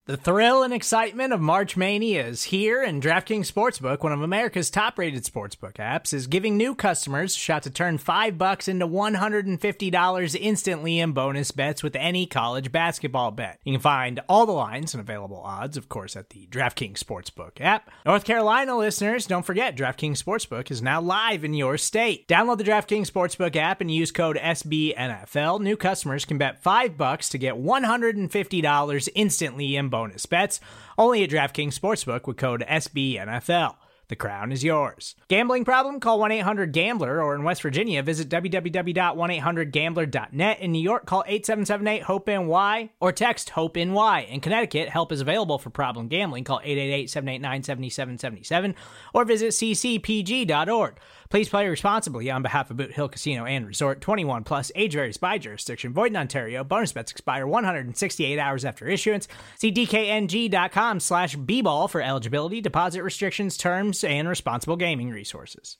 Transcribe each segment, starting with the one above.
The thrill and excitement of March Mania is here, and DraftKings Sportsbook, one of America's top-rated sportsbook apps, is giving new customers a shot to turn $5 into $150 instantly in bonus bets with any college basketball bet. You can find all the lines and available odds, of course, at the DraftKings Sportsbook app. North Carolina listeners, don't forget, DraftKings Sportsbook is now live in your state. Download the DraftKings Sportsbook app and use code SBNFL. New customers can bet $5 to get $150 instantly in bonus bets, only at DraftKings Sportsbook with code SBNFL. The crown is yours. Gambling problem? Call 1-800-GAMBLER, or in West Virginia, visit www.1800gambler.net. In New York, call 877-8-HOPE-NY or text HOPE-NY. In Connecticut, help is available for problem gambling. Call 888-789-7777 or visit ccpg.org. Please play responsibly on behalf of Boot Hill Casino and Resort. 21 plus, age varies by jurisdiction. Void in Ontario. Bonus bets expire 168 hours after issuance. See dkng.com/bball for eligibility, deposit restrictions, terms, and responsible gaming resources.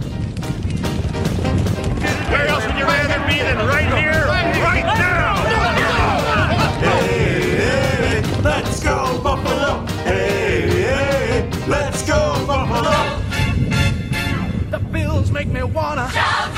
Where else would you rather be than right here, right now? Hey, hey, let's go Buffalo! Hey, hey, let's go Buffalo! The Bills make me wanna shout.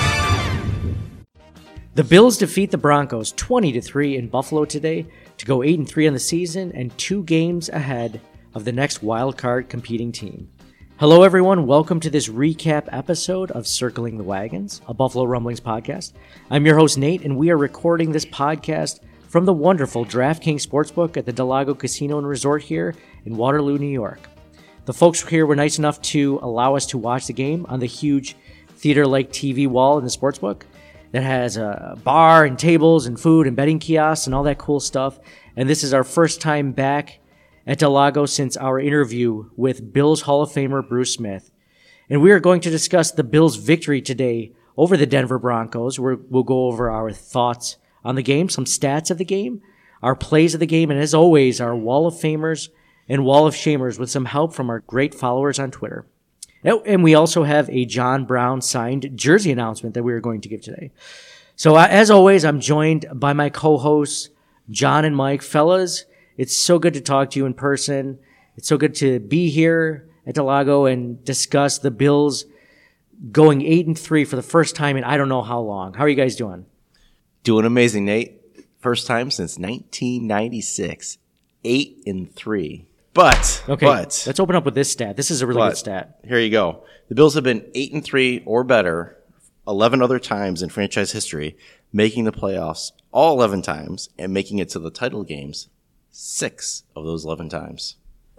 The Bills defeat the Broncos 20-3 in Buffalo today to go 8-3 on the season and 2 games ahead of the next wildcard competing team. Hello everyone, welcome to this recap episode of Circling the Wagons, a Buffalo Rumblings podcast. I'm your host Nate, and we are recording this podcast from the wonderful DraftKings Sportsbook at the Del Lago Casino and Resort here in Waterloo, New York. The folks here were nice enough to allow us to watch the game on the huge theater-like TV wall in the sportsbook that has a bar and tables and food and betting kiosks and all that cool stuff. And this is our first time back at Del Lago since our interview with Bills Hall of Famer Bruce Smith. And we are going to discuss the Bills' victory today over the Denver Broncos. We'll go over our thoughts on the game, some stats of the game, our plays of the game, and as always, our Wall of Famers and Wall of Shamers with some help from our great followers on Twitter. Oh, and we also have a John Brown signed jersey announcement that we are going to give today. So as always, I'm joined by my co-hosts, John and Mike. Fellas, it's so good to talk to you in person. It's so good to be here at Del Lago and discuss the Bills going 8-3 for the first time in I don't know how long. How are you guys doing? Doing amazing, Nate. First time since 1996. 8-3. But let's open up with this stat. This is a really good stat. Here you go. The Bills have been 8-3 or better 11 other times in franchise history, making the playoffs all 11 times and making it to the title games 6 of those 11 times.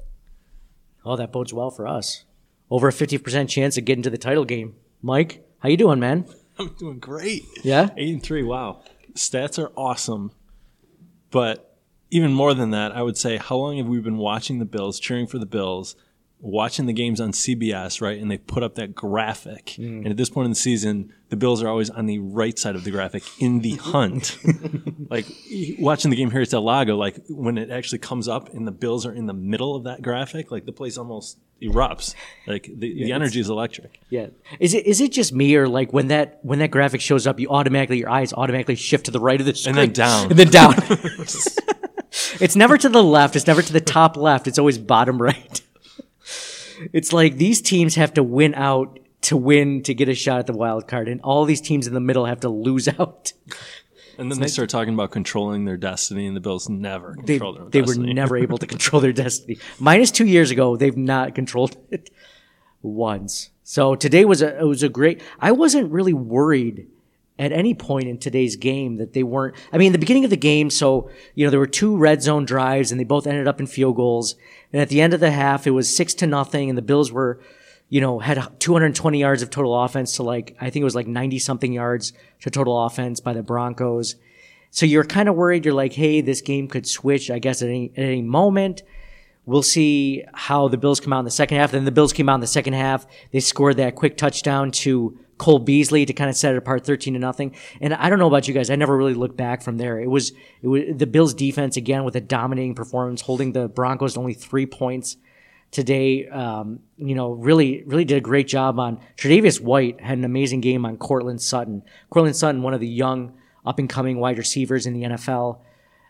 Oh, that bodes well for us. Over a 50% chance of getting to the title game. Mike, how you doing, man? I'm doing great. Yeah? 8-3, wow. Stats are awesome. But even more than that, I would say, how long have we been watching the Bills, cheering for the Bills, watching the games on CBS, right? And they put up that graphic. And at this point in the season, the Bills are always on the right side of the graphic in the hunt. Like, watching the game here at Del Lago, like, when it actually comes up and the Bills are in the middle of that graphic, like, the place almost erupts. Like, the energy is electric. Yeah. Is it just me, or like when that graphic shows up, your eyes automatically shift to the right of the screen? And then down. And then down. It's never to the left. It's never to the top left. It's always bottom right. It's like these teams have to win out to win to get a shot at the wild card, and all these teams in the middle have to lose out. And then they start talking about controlling their destiny, and the Bills never control their destiny. They were never able to control their destiny. Minus 2 years ago, they've not controlled it once. So today was a great. I wasn't really worried at any point in today's game that they weren't. I mean, the beginning of the game, so, there were 2 red zone drives and they both ended up in field goals. And at the end of the half, it was 6-0, and the Bills were, had 220 yards of total offense to I think it was 90 something yards to total offense by the Broncos. So you're kind of worried. You're like, hey, this game could switch, I guess, at any moment. We'll see how the Bills come out in the second half. Then the Bills came out in the second half. They scored that quick touchdown to Cole Beasley to kind of set it apart 13-0. And I don't know about you guys. I never really looked back from there. It was the Bills defense again with a dominating performance, holding the Broncos to only 3 points today. Really did a great job on Tre'Davious White, had an amazing game on Courtland Sutton. Courtland Sutton, one of the young up and coming wide receivers in the NFL.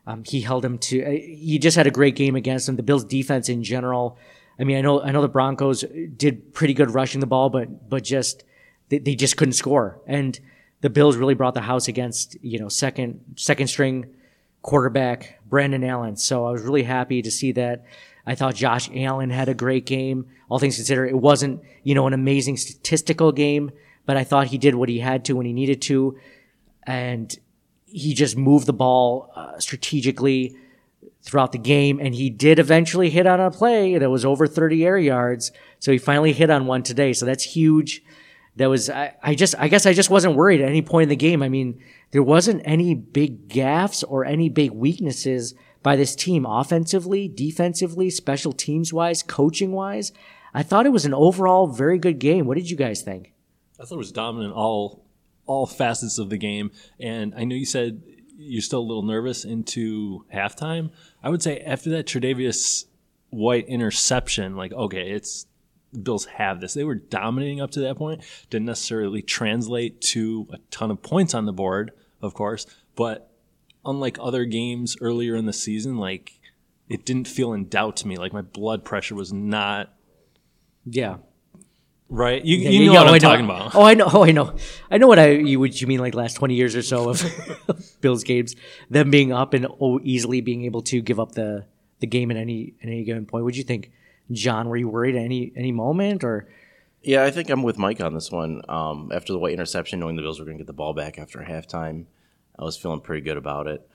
He held him to. He just had a great game against him. The Bills' defense in general. I mean, I know the Broncos did pretty good rushing the ball, but just they just couldn't score. And the Bills really brought the house against second string quarterback Brandon Allen. So I was really happy to see that. I thought Josh Allen had a great game. All things considered, it wasn't an amazing statistical game, but I thought he did what he had to when he needed to, and he just moved the ball strategically throughout the game, and he did eventually hit on a play that was over 30 air yards. So he finally hit on one today. So that's huge. That was I guess I just wasn't worried at any point in the game. I mean, there wasn't any big gaffes or any big weaknesses by this team offensively, defensively, special teams wise, coaching wise. I thought it was an overall very good game. What did you guys think? I thought it was dominant all facets of the game. And I know you said you're still a little nervous into halftime. I would say after that Tre'Davious White interception, the Bills have this. They were dominating up to that point. Didn't necessarily translate to a ton of points on the board, of course, but unlike other games earlier in the season, it didn't feel in doubt to me. My blood pressure was not. Yeah. Right? You know what I'm talking about. I know. I know what you mean, last 20 years or so of Bills games, them being up and easily being able to give up the game at any given point. What do you think, John? Were you worried at any moment or? Yeah, I think I'm with Mike on this one. After the White interception, knowing the Bills were going to get the ball back after halftime, I was feeling pretty good about it.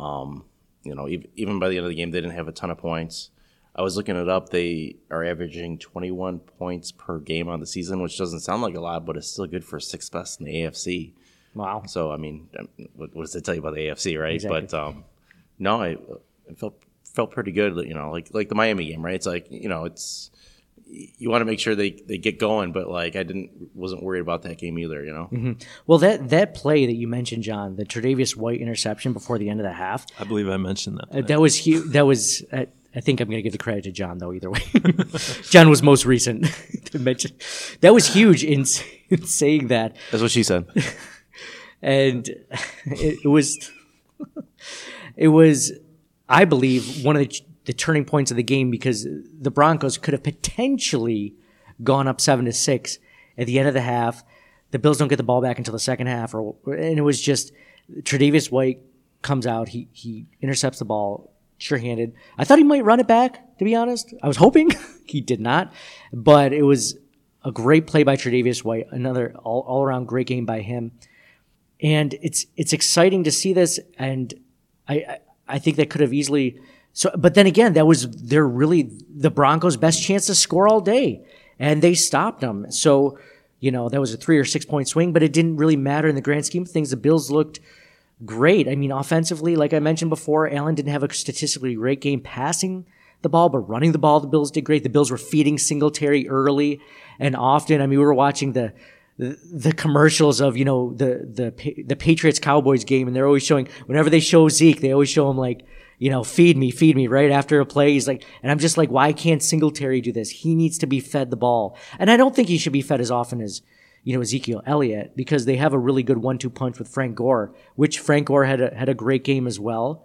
Even by the end of the game, they didn't have a ton of points. I was looking it up. They are averaging 21 points per game on the season, which doesn't sound like a lot, but it's still good for sixth best in the AFC. Wow. So, I mean, what does it tell you about the AFC, right? Exactly. But, no, I felt pretty good, like the Miami game, right? It's it's you want to make sure they get going, but wasn't worried about that game either, Mm-hmm. Well, that play that you mentioned, John, the Tre'Davious White interception before the end of the half. I believe I mentioned that. That was huge. That was. I think I'm going to give the credit to John, though. Either way, John was most recent to mention. That was huge in saying that. That's what she said. And it was, I believe, one of the turning points of the game, because the Broncos could have potentially gone up 7-6 at the end of the half. The Bills don't get the ball back until the second half, and it was just Tre'Davious White comes out, he intercepts the ball, sure-handed. I thought he might run it back, to be honest. I was hoping he did not, but it was a great play by Tre'Davious White, another all-around great game by him, and it's exciting to see this, and I think that could have easily. So, but then again, they're really the Broncos' best chance to score all day, and they stopped them. So, that was a 3 or 6 point swing, but it didn't really matter in the grand scheme of things. The Bills looked great. I mean, offensively, like I mentioned before, Allen didn't have a statistically great game passing the ball, but running the ball, the Bills did great. The Bills were feeding Singletary early and often. I mean, we were watching the commercials of, the Patriots Cowboys game, and they're always showing, whenever they show Zeke, they always show him feed me right after a play. He's and I'm just why can't Singletary do this? He needs to be fed the ball. And I don't think he should be fed as often as, Ezekiel Elliott, because they have a really good 1-2 punch with Frank Gore, which Frank Gore had a great game as well.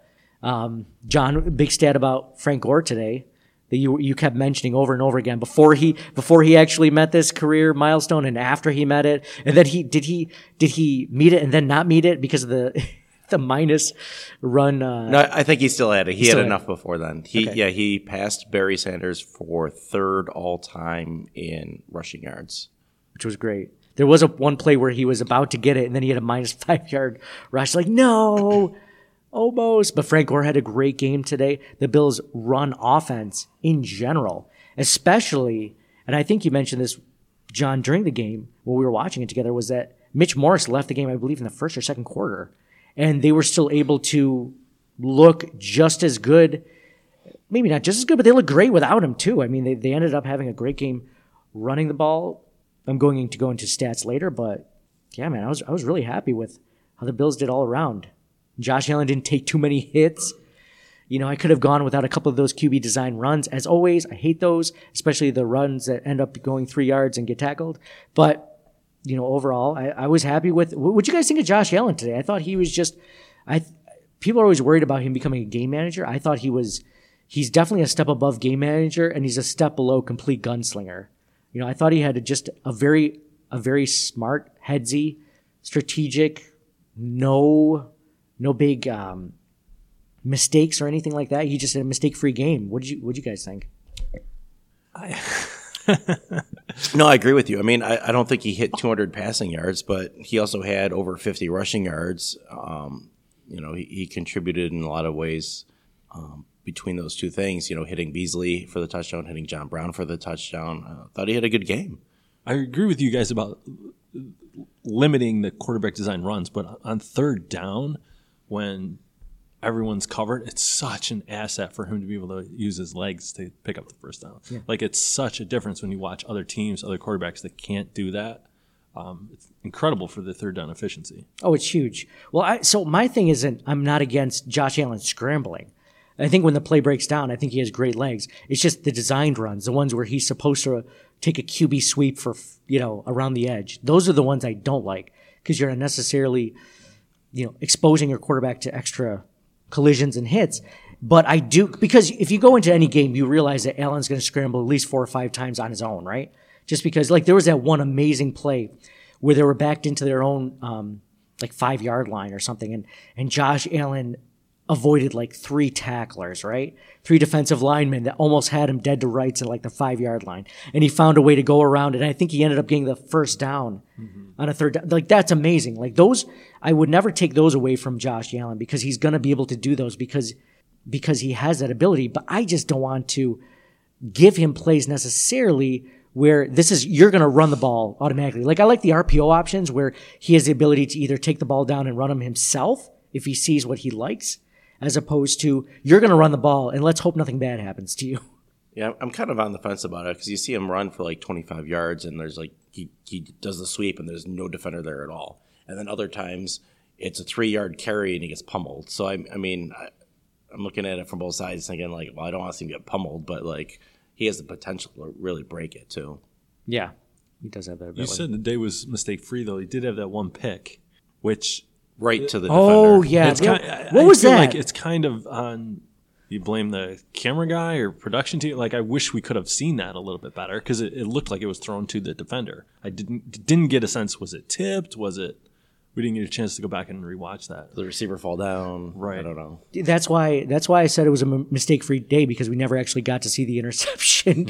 John, big stat about Frank Gore today that you kept mentioning over and over again before he actually met this career milestone and after he met it. And then did he meet it and then not meet it because of the minus run? No, I think he still had it. He had enough before then. He passed Barry Sanders for third all time in rushing yards, which was great. There was one play where he was about to get it, and then he had a minus 5 yard rush. No, almost. But Frank Gore had a great game today. The Bills' run offense in general, especially, and I think you mentioned this, John, during the game when we were watching it together, was that Mitch Morse left the game, I believe, in the first or second quarter. And they were still able to look just as good, maybe not just as good, but they looked great without him too. I mean, they ended up having a great game running the ball. I'm going to go into stats later, but yeah, man, I was really happy with how the Bills did all around. Josh Allen didn't take too many hits. I could have gone without a couple of those QB design runs. As always, I hate those, especially the runs that end up going 3 yards and get tackled. But overall, I was happy with. What did you guys think of Josh Allen today? I thought he was just, people are always worried about him becoming a game manager. I thought he's definitely a step above game manager, and he's a step below complete gunslinger. I thought he had just a very smart, headsy, strategic, no big mistakes or anything like that. He just had a mistake-free game. What'd you guys think? No, I agree with you. I mean, I don't think he hit 200 passing yards, but he also had over 50 rushing yards. He contributed in a lot of ways between those two things. Hitting Beasley for the touchdown, hitting John Brown for the touchdown. Thought he had a good game. I agree with you guys about limiting the quarterback design runs, but on third down, when everyone's covered, it's such an asset for him to be able to use his legs to pick up the first down. Yeah. Like, it's such a difference when you watch other teams, other quarterbacks that can't do that. It's incredible for the third down efficiency. Oh, it's huge. Well, so my thing isn't, I'm not against Josh Allen scrambling. I think when the play breaks down, I think he has great legs. It's just the designed runs, the ones where he's supposed to take a QB sweep for, around the edge. Those are the ones I don't like, because you're unnecessarily, exposing your quarterback to extra collisions and hits. But I do, because if you go into any game, you realize that Allen's going to scramble at least 4 or 5 times on his own, right? Just because, there was that one amazing play where they were backed into their own 5-yard line or something, and Josh Allen avoided 3 tacklers, right? 3 defensive linemen that almost had him dead to rights at the 5-yard line. And he found a way to go around, and I think he ended up getting the first down on a third down. That's amazing. Those, I would never take those away from Josh Allen, because he's going to be able to do those because he has that ability. But I just don't want to give him plays necessarily where you're going to run the ball automatically. I like the RPO options where he has the ability to either take the ball down and run him himself if he sees what he likes, as opposed to you're going to run the ball and let's hope nothing bad happens to you. Yeah, I'm kind of on the fence about it, because you see him run for 25 yards and there's he does the sweep and there's no defender there at all. And then other times it's a 3-yard carry and he gets pummeled. So I'm looking at it from both sides thinking I don't want to see him get pummeled, but he has the potential to really break it too. Yeah, he does have that ability. You said the day was mistake-free, though. He did have that one pick, which right to the defender. Oh, yeah. What was that? It's kind of on, you blame the camera guy or production team. I wish we could have seen that a little bit better, because it looked like it was thrown to the defender. I didn't get a sense, was it tipped? We didn't get a chance to go back and rewatch that. Did the receiver fall down? Right. I don't know. That's why I said it was a mistake-free day, because we never actually got to see the interception.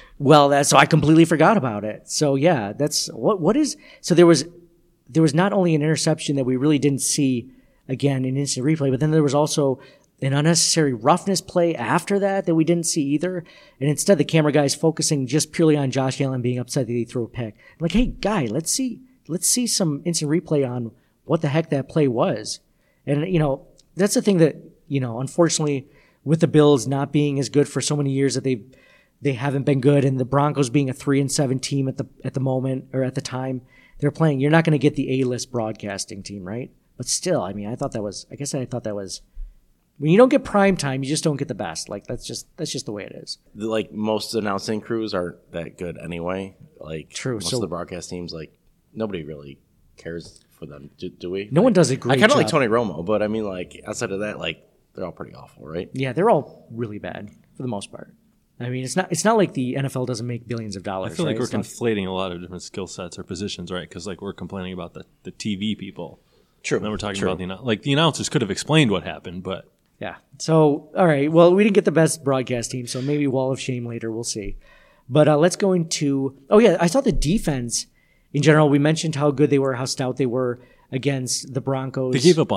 So I completely forgot about it. So yeah, that's what is. So there was not only an interception that we really didn't see again in instant replay, but then there was also an unnecessary roughness play after that we didn't see either. And instead, the camera guy is focusing just purely on Josh Allen being upset that he threw a pick. I'm hey guy, let's see some instant replay on what the heck that play was. And, that's the thing that, unfortunately, with the Bills not being as good for so many years that they haven't been good, and the Broncos being a 3-7 team at the moment, or at the time they're playing, you're not going to get the A-list broadcasting team, right? But still, I thought that was, when you don't get prime time, you just don't get the best. That's just the way it is. Most announcing crews aren't that good anyway. True. Most of the broadcast teams, nobody really cares for them, do we? No one does a great job. I kind of like Tony Romo, but outside of that, they're all pretty awful, right? Yeah, they're all really bad for the most part. It's not like the NFL doesn't make billions of dollars. I feel like we're conflating a lot of different skill sets or positions, right? Because we're complaining about the TV people. True. And then we're talking about the announcers could have explained what happened, but yeah. So all right, well, we didn't get the best broadcast team, so maybe Wall of Shame later. We'll see. But let's go into. Oh yeah, I saw the defense. In general, we mentioned how good they were, how stout they were against the Broncos. They gave up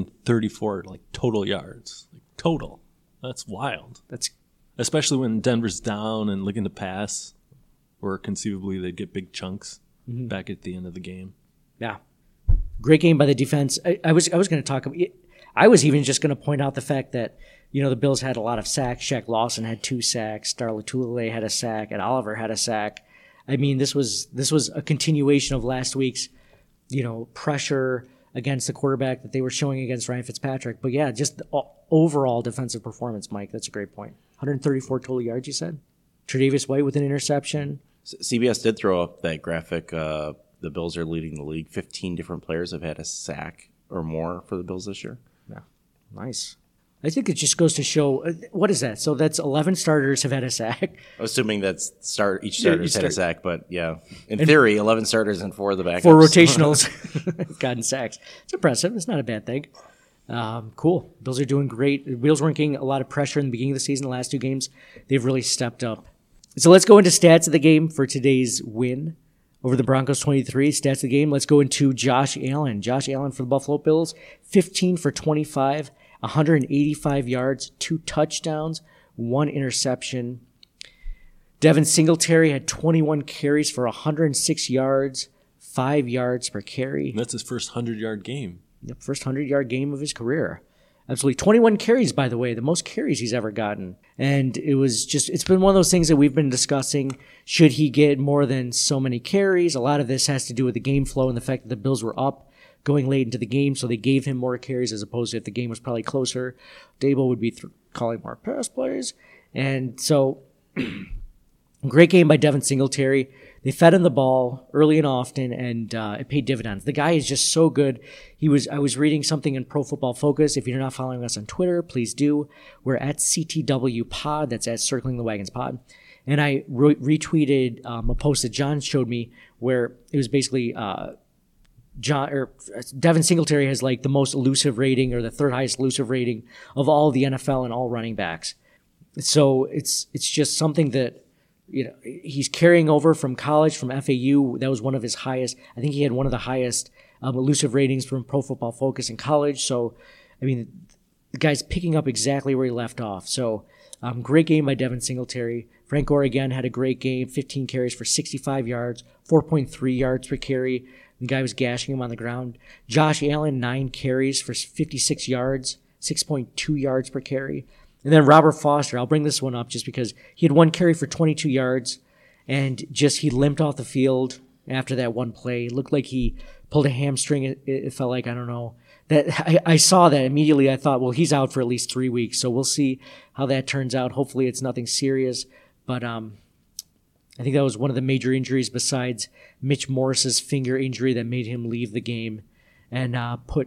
134 total yards. Total. That's wild. That's especially when Denver's down and looking to pass, or conceivably they'd get big chunks back at the end of the game. Yeah. Great game by the defense. I was going to talk. I was even just going to point out the fact that the Bills had a lot of sacks. Shaq Lawson had 2 sacks. Darla Tulele had a sack, and Oliver had a sack. This was a continuation of last week's, pressure against the quarterback that they were showing against Ryan Fitzpatrick. But yeah, just the overall defensive performance, Mike. That's a great point. 134 total yards, you said? Tre'Davious White with an interception. CBS did throw up that graphic. The Bills are leading the league. 15 different players have had a sack or more for the Bills this year. Yeah. Nice. I think it just goes to show, what is that? So that's 11 starters have had a sack. Assuming that's each starter's had a sack, but yeah. In theory, 11 starters and 4 of the backups. 4 rotationals have gotten sacks. It's impressive. It's not a bad thing. Cool. Bills are doing great. The Bills weren't getting a lot of pressure in the beginning of the season. The last 2 games, they've really stepped up. So let's go into stats of the game for today's win over the Broncos 23. Stats of the game. Let's go into Josh Allen. Josh Allen for the Buffalo Bills, 15 for 25. 185 yards, 2 touchdowns, 1 interception. Devin Singletary had 21 carries for 106 yards, 5 yards per carry. And that's his first 100-yard game. Yep, first 100-yard game of his career. Absolutely. 21 carries, by the way, the most carries he's ever gotten. And it's been one of those things that we've been discussing. Should he get more than so many carries? A lot of this has to do with the game flow and the fact that the Bills were up going late into the game, so they gave him more carries as opposed to if the game was probably closer, Dable would be calling more pass plays. And so, great game by Devin Singletary. They fed him the ball early and often, and it paid dividends. The guy is just so good. I was reading something in Pro Football Focus. If you're not following us on Twitter, please do. We're at CTW Pod. That's at Circling the Wagons Pod. And I retweeted a post that John showed me where it was basically Devin Singletary has like the most elusive rating or the third highest elusive rating of all the NFL and all running backs. So it's just something that, he's carrying over from college, from FAU. That was one of his highest. I think he had one of the highest elusive ratings from Pro Football Focus in college. So, the guy's picking up exactly where he left off. So, great game by Devin Singletary. Frank Gore again had a great game, 15 carries for 65 yards, 4.3 yards per carry. The guy was gashing him on the ground. Josh Allen, 9 carries for 56 yards, 6.2 yards per carry. And then Robert Foster, I'll bring this one up just because he had 1 carry for 22 yards, and he limped off the field after that one play. It looked like he pulled a hamstring. It felt like, I don't know. I saw that immediately. I thought, well, he's out for at least 3 weeks, so we'll see how that turns out. Hopefully it's nothing serious, but I think that was one of the major injuries besides Mitch Morris's finger injury that made him leave the game and put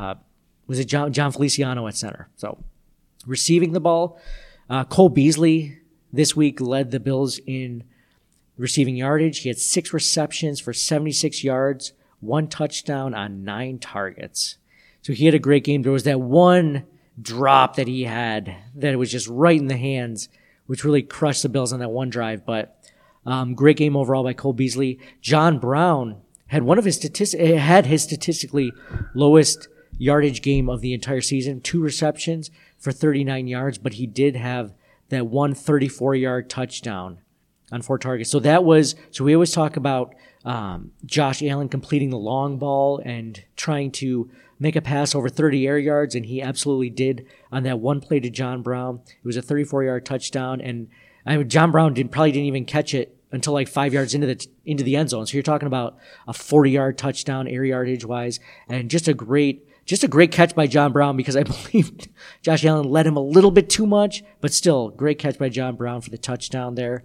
John Feliciano at center. So receiving the ball, Cole Beasley this week led the Bills in receiving yardage. He had 6 receptions for 76 yards, 1 touchdown on 9 targets. So he had a great game. There was that one drop that he had that was just right in the hands, which really crushed the Bills on that one drive, but great game overall by Cole Beasley. John Brown had his statistically lowest yardage game of the entire season, 2 receptions for 39 yards, but he did have that one 34-yard touchdown on 4 targets. So we always talk about Josh Allen completing the long ball and trying to make a pass over 30 air yards, and he absolutely did on that one play to John Brown. It was a 34-yard touchdown, and John Brown probably didn't even catch it until like 5 yards into the end zone. So you're talking about a 40-yard touchdown air yardage wise, and just a great catch by John Brown because I believe Josh Allen led him a little bit too much, but still great catch by John Brown for the touchdown there.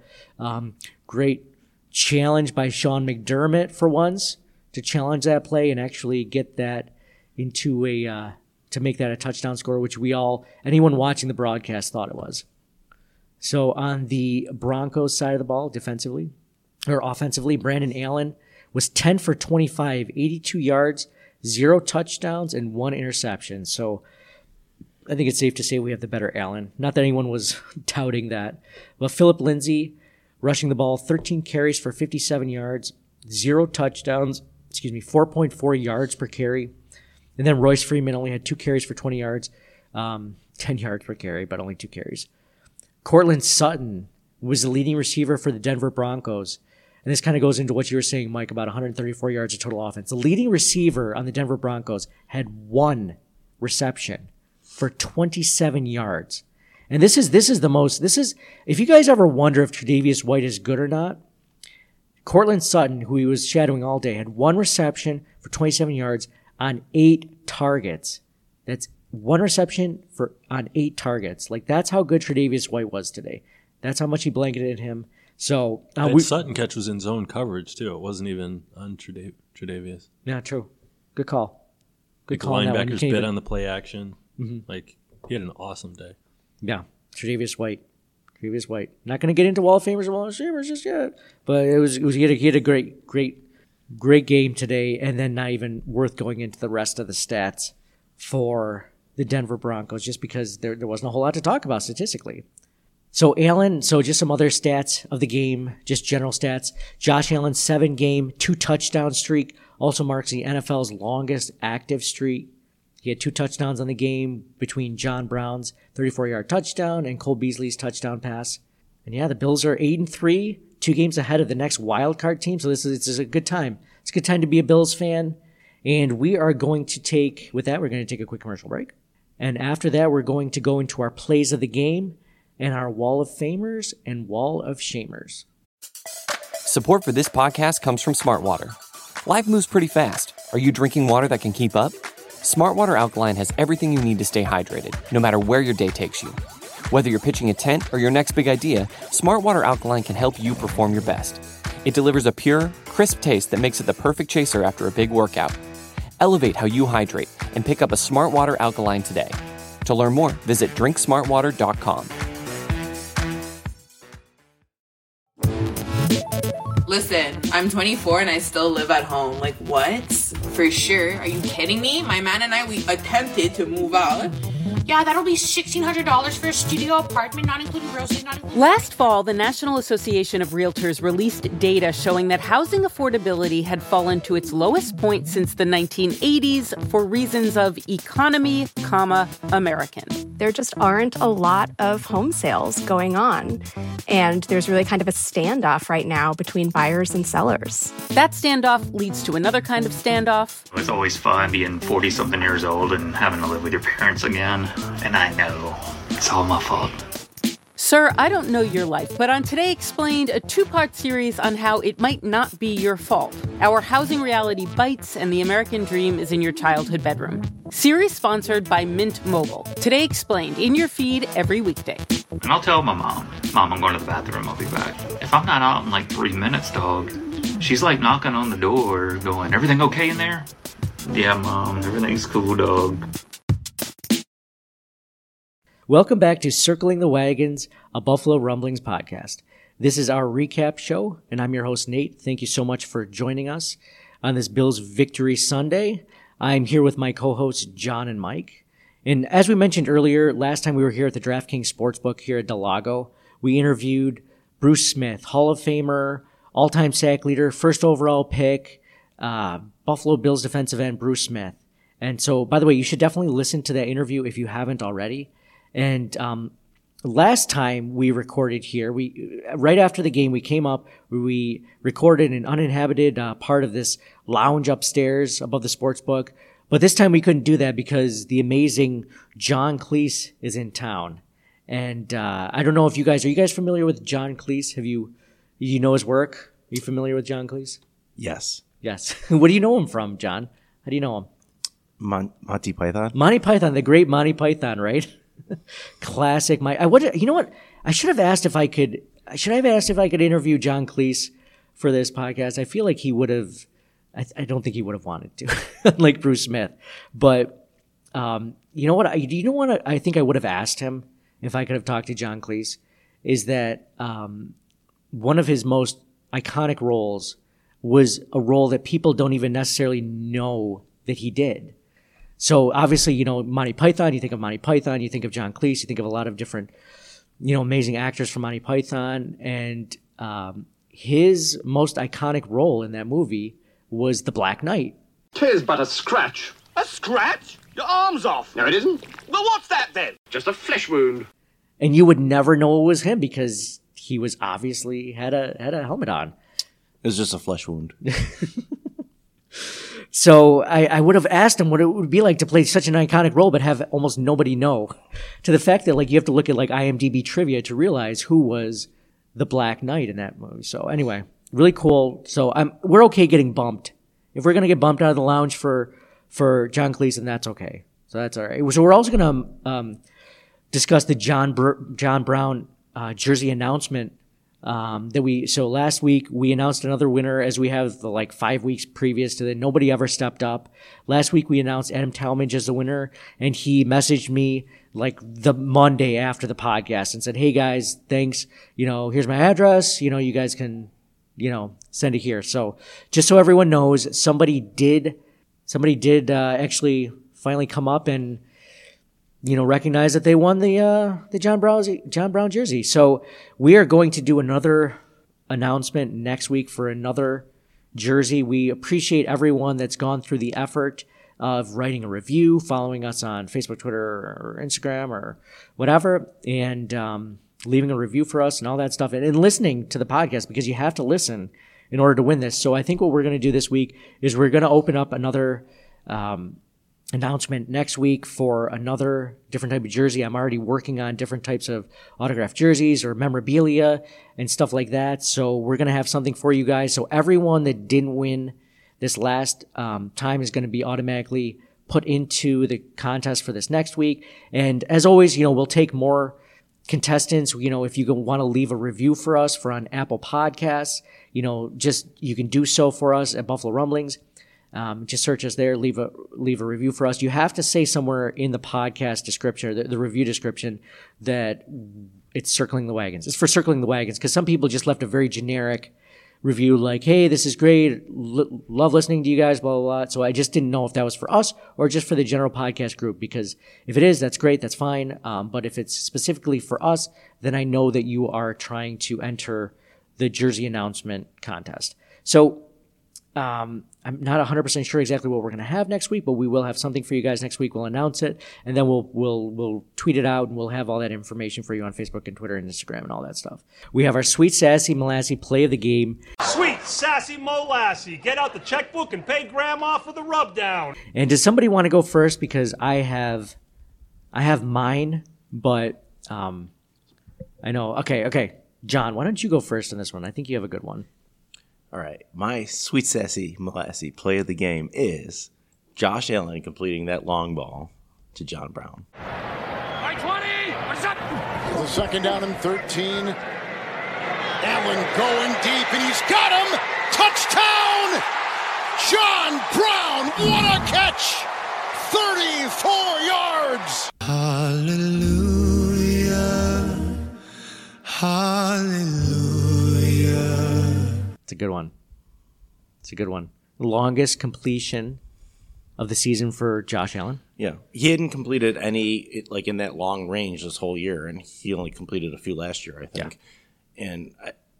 Great challenge by Sean McDermott for once to challenge that play and actually get that into to make that a touchdown score, which anyone watching the broadcast thought it was. So on the Broncos side of the ball, offensively, Brandon Allen was 10 for 25, 82 yards, 0 touchdowns, and 1 interception. So I think it's safe to say we have the better Allen. Not that anyone was doubting that. But Phillip Lindsay rushing the ball, 13 carries for 57 yards, 0 touchdowns, 4.4 yards per carry. And then Royce Freeman only had 2 carries for 20 yards, 10 yards per carry, but only 2 carries. Cortland Sutton was the leading receiver for the Denver Broncos. And this kind of goes into what you were saying, Mike, about 134 yards of total offense. The leading receiver on the Denver Broncos had 1 reception for 27 yards. And this is if you guys ever wonder if Tre'Davious White is good or not, Cortland Sutton, who he was shadowing all day, had 1 reception for 27 yards on 8 targets. That's 1 reception on 8 targets. Like, that's how good Tre'Davious White was today. That's how much he blanketed him. So Sutton catch was in zone coverage too. It wasn't even on Tre'Davious. Yeah, true. Good call. Good the call. linebackers bid on the play action. Like, he had an awesome day. Yeah, Tre'Davious White. Not going to get into Wall of Famers and Wall of Shamers just yet, but he had a great game today, and then not even worth going into the rest of the stats for the Denver Broncos, just because there wasn't a whole lot to talk about statistically. So Allen, just some other stats of the game, just general stats. Josh Allen, 7-game, 2-touchdown streak, also marks the NFL's longest active streak. He had 2 touchdowns on the game between John Brown's 34-yard touchdown and Cole Beasley's touchdown pass. And yeah, the Bills are 8-3, 2 games ahead of the next wild card team. So this is a good time. It's a good time to be a Bills fan. And we are going to take a quick commercial break. And after that, we're going to go into our plays of the game and our Wall of Famers and Wall of Shamers. Support for this podcast comes from Smart Water. Life moves pretty fast. Are you drinking water that can keep up? Smart Water Alkaline has everything you need to stay hydrated, no matter where your day takes you. Whether you're pitching a tent or your next big idea, Smart Water Alkaline can help you perform your best. It delivers a pure, crisp taste that makes it the perfect chaser after a big workout. Elevate how you hydrate and pick up a Smart Water Alkaline today. To learn more, visit drinksmartwater.com. Listen, I'm 24 and I still live at home. Like, what? For sure. Are you kidding me? My man and I, we attempted to move out. Yeah, that'll be $1,600 for a studio apartment, not including groceries, not including... Last fall, the National Association of Realtors released data showing that housing affordability had fallen to its lowest point since the 1980s for reasons of economy, American. There just aren't a lot of home sales going on. And there's really kind of a standoff right now between buyers and sellers. That standoff leads to another kind of standoff. It's always fun being 40-something years old and having to live with your parents again. And I know it's all my fault. Sir, I don't know your life, but on Today Explained, a 2-part series on how it might not be your fault. Our housing reality bites and the American dream is in your childhood bedroom. Series sponsored by Mint Mobile. Today Explained, in your feed every weekday. And I'll tell my mom, I'm going to the bathroom, I'll be back. If I'm not out in like 3 minutes, dog, she's like knocking on the door going, everything okay in there? Yeah, Mom, everything's cool, dog. Welcome back to Circling the Wagons, a Buffalo Rumblings podcast. This is our recap show, and I'm your host, Nate. Thank you so much for joining us on this Bills Victory Sunday. I'm here with my co-hosts, John and Mike. And as we mentioned earlier, last time we were here at the DraftKings Sportsbook here at Del Lago, we interviewed Bruce Smith, Hall of Famer, all-time sack leader, first overall pick, Buffalo Bills defensive end Bruce Smith. And so, by the way, you should definitely listen to that interview if you haven't already. And last time we recorded here, right after the game, we came up, we recorded an uninhabited part of this lounge upstairs above the sports book. But this time we couldn't do that because the amazing John Cleese is in town. And I don't know if are you guys familiar with John Cleese? You know his work? Are you familiar with John Cleese? Yes. Yes. What do you know him from, John? How do you know him? Monty Python. Monty Python, the great Monty Python, right? Classic. You know what? I should have asked if I could. Should I have asked if I could interview John Cleese for this podcast? I feel like he would have. I don't think he would have wanted to, like Bruce Smith. But you know what? I think I would have asked him if I could have talked to John Cleese. Is that one of his most iconic roles was a role that people don't even necessarily know that he did. So obviously, Monty Python, you think of Monty Python, you think of John Cleese, you think of a lot of different, amazing actors from Monty Python. And his most iconic role in that movie was the Black Knight. 'Tis but a scratch. A scratch? Your arm's off. No, it isn't. Well, what's that then? Just a flesh wound. And you would never know it was him because he was obviously had a helmet on. It was just a flesh wound. So I would have asked him what it would be like to play such an iconic role but have almost nobody know. To the fact that you have to look at IMDb trivia to realize who was the Black Knight in that movie. So anyway, really cool. So we're okay getting bumped. If we're gonna get bumped out of the lounge for John Cleese, then that's okay. So that's all right. So we're also gonna discuss the John Brown jersey announcement So last week we announced another winner, as we have the 5 weeks previous to that. Nobody ever stepped up. Last week we announced Adam Talmadge as the winner, and he messaged me the Monday after the podcast and said, "Hey guys, thanks. Here's my address. You guys can, send it here." So just so everyone knows, somebody did actually finally come up and recognize that they won the John Brown jersey. So we are going to do another announcement next week for another jersey. We appreciate everyone that's gone through the effort of writing a review, following us on Facebook, Twitter, or Instagram, or whatever, and leaving a review for us and all that stuff, and listening to the podcast, because you have to listen in order to win this. So I think what we're going to do this week is we're going to open up another announcement next week for another different type of jersey. I'm already working on different types of autographed jerseys or memorabilia and stuff like that. So we're going to have something for you guys. So everyone that didn't win this last time is going to be automatically put into the contest for this next week. And as always, we'll take more contestants. If you want to leave a review for us on Apple Podcasts, you can do so for us at Buffalo Rumblings. Just search us there, leave a review for us. You have to say somewhere in the podcast description, or the review description, that it's Circling the Wagons. It's for Circling the Wagons, because some people just left a very generic review like, "Hey, this is great, love listening to you guys, blah, blah, blah." So I just didn't know if that was for us or just for the general podcast group, because if it is, that's great, that's fine. But if it's specifically for us, then I know that you are trying to enter the jersey announcement contest. So I'm not 100% sure exactly what we're going to have next week, but we will have something for you guys next week. We'll announce it, and then we'll tweet it out, and we'll have all that information for you on Facebook and Twitter and Instagram and all that stuff. We have our Sweet Sassy Molassy play of the game. Sweet Sassy Molassy. Get out the checkbook and pay Grandma for the rub down. And does somebody want to go first? Because I have mine, but I know. Okay. John, why don't you go first on this one? I think you have a good one. All right. My Sweet Sassy Molassy play of the game is Josh Allen completing that long ball to John Brown. By 20! What's up? It's a second down and 13. Allen going deep, and he's got him! Touchdown! John Brown, what a catch! 34 yards! Hallelujah. Hallelujah. It's a good one. The longest completion of the season for Josh Allen. Yeah. He hadn't completed any, in that long range this whole year, and he only completed a few last year, I think. Yeah. And,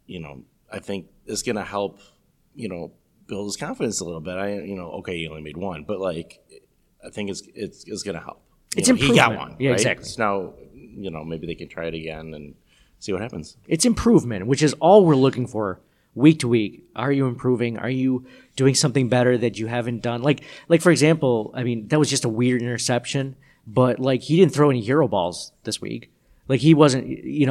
I think it's going to help, build his confidence a little bit. Okay, he only made one, but, I think it's going to help. It's improvement. He got one. Yeah, right? exactly. So now, maybe they can try it again and see what happens. It's improvement, which is all we're looking for week to week. Are you improving? Are you doing something better that you haven't done? Like for example, that was just a weird interception, but he didn't throw any hero balls this week. He wasn't,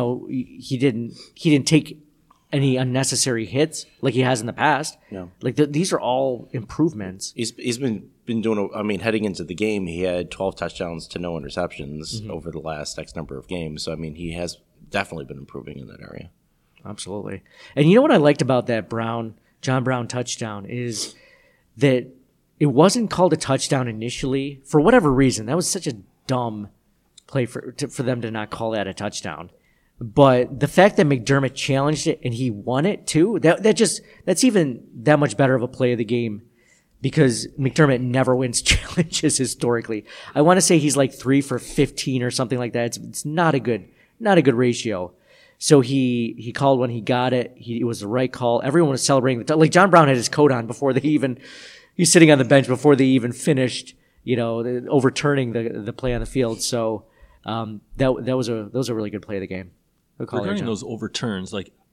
he didn't take any unnecessary hits like he has in the past. Yeah. These are all improvements. He's been doing, heading into the game, he had 12 touchdowns to no interceptions over the last X number of games. So, he has definitely been improving in that area. Absolutely. And you know what I liked about that John Brown touchdown is that it wasn't called a touchdown initially for whatever reason. That was such a dumb play for them to not call that a touchdown. But the fact that McDermott challenged it and he won it too, that's even that much better of a play of the game, because McDermott never wins challenges historically. I want to say he's 3 for 15 or something like that. It's not a good ratio. So he called when he got it. It was the right call. Everyone was celebrating. John Brown had his coat on before he's sitting on the bench before they even finished, overturning the play on the field. So that was a really good play of the game. Regarding those overturns,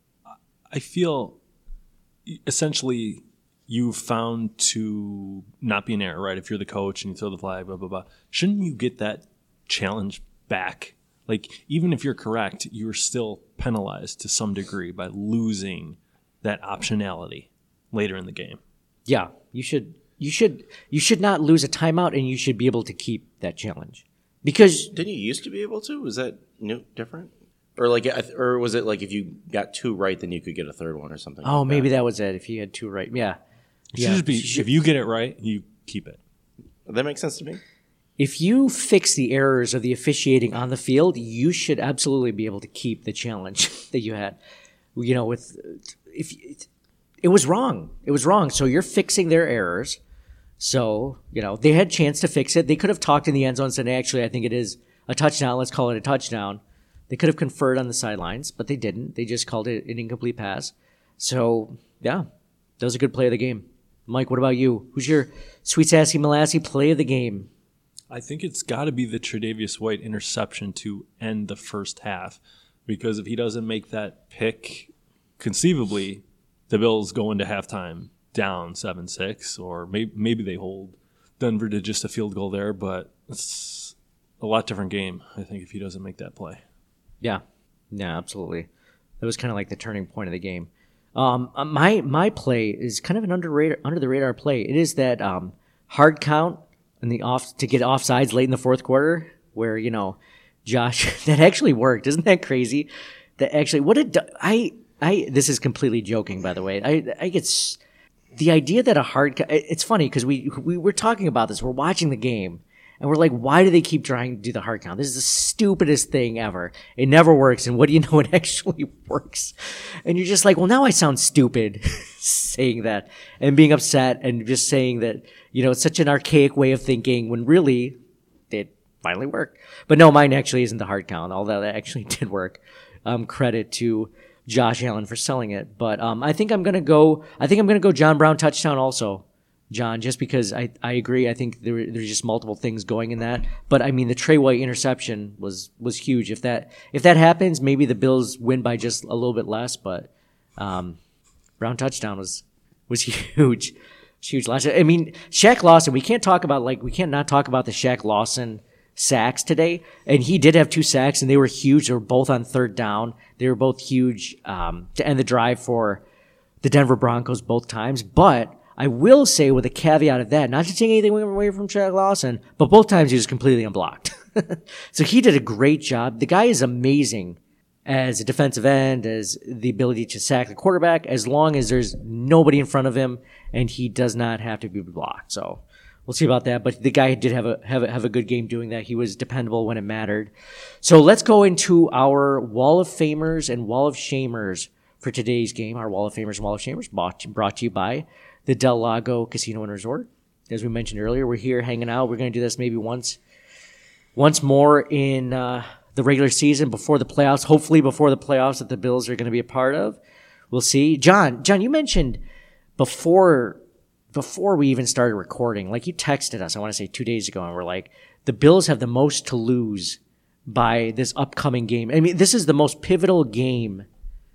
I feel essentially you've found to not be an error, right? If you're the coach and you throw the flag, blah, blah, blah. Shouldn't you get that challenge back? Even if you're correct, you're still penalized to some degree by losing that optionality later in the game. Yeah, you should not lose a timeout, and you should be able to keep that challenge. Because didn't you used to be able to? Was that different? Or or was it like if you got 2 right, then you could get a third one or something? Oh, like maybe that was it. If you had 2 right, yeah. It should just be if you get it right, you keep it. That makes sense to me. If you fix the errors of the officiating on the field, you should absolutely be able to keep the challenge that you had. You know, it was wrong. It was wrong. So you're fixing their errors. So, you know, they had a chance to fix it. They could have talked in the end zone and said, actually, I think it is a touchdown. Let's call it a touchdown. They could have conferred on the sidelines, but they didn't. They just called it an incomplete pass. So, yeah, that was a good play of the game. Mike, what about you? Who's your sweet sassy molassy play of the game? I think it's got to be the Tre'Davious White interception to end the first half, because if he doesn't make that pick, conceivably, the Bills go into halftime down 7-6, or maybe they hold Denver to just a field goal there, but it's a lot different game, I think, if he doesn't make that play. Yeah, absolutely. That was kind of like the turning point of the game. My play is kind of an under the radar play. It is that hard count in to get offsides late in the fourth quarter, where Josh that actually worked. Isn't that crazy? That actually this is completely joking, by the way. I get the idea that a hard count. It's funny because we were talking about this. We're watching the game. And we're like, why do they keep trying to do the hard count? This is the stupidest thing ever. It never works. And what do you know? It actually works. And you're just like, well, now I sound stupid saying that and being upset and just saying that, it's such an archaic way of thinking when really it finally worked. But no, mine actually isn't the hard count, although that actually did work. Credit to Josh Allen for selling it. But I think I'm going to go John Brown touchdown also. John, just because I agree. I think there's just multiple things going in that. But I mean, the Trey White interception was huge. If that happens, maybe the Bills win by just a little bit less. But Brown touchdown was huge. Huge. I mean, Shaq Lawson. We can't not talk about the Shaq Lawson sacks today. And he did have 2 sacks, and they were huge. They were both on third down. They were both huge to end the drive for the Denver Broncos both times. But I will say, with a caveat of that, not to take anything away from Shaq Lawson, but both times he was completely unblocked. So he did a great job. The guy is amazing as a defensive end, as the ability to sack the quarterback, as long as there's nobody in front of him and he does not have to be blocked. So we'll see about that. But the guy did have a good game doing that. He was dependable when it mattered. So let's go into our Wall of Famers and Wall of Shamers for today's game. Our Wall of Famers and Wall of Shamers brought to you by the Del Lago Casino and Resort. As we mentioned earlier, we're here hanging out. We're going to do this maybe once more in the regular season before the playoffs, hopefully before the playoffs that the Bills are going to be a part of. We'll see. John, you mentioned before we even started recording, like you texted us, I want to say 2 days ago, and we're like, the Bills have the most to lose by this upcoming game. I mean, this is the most pivotal game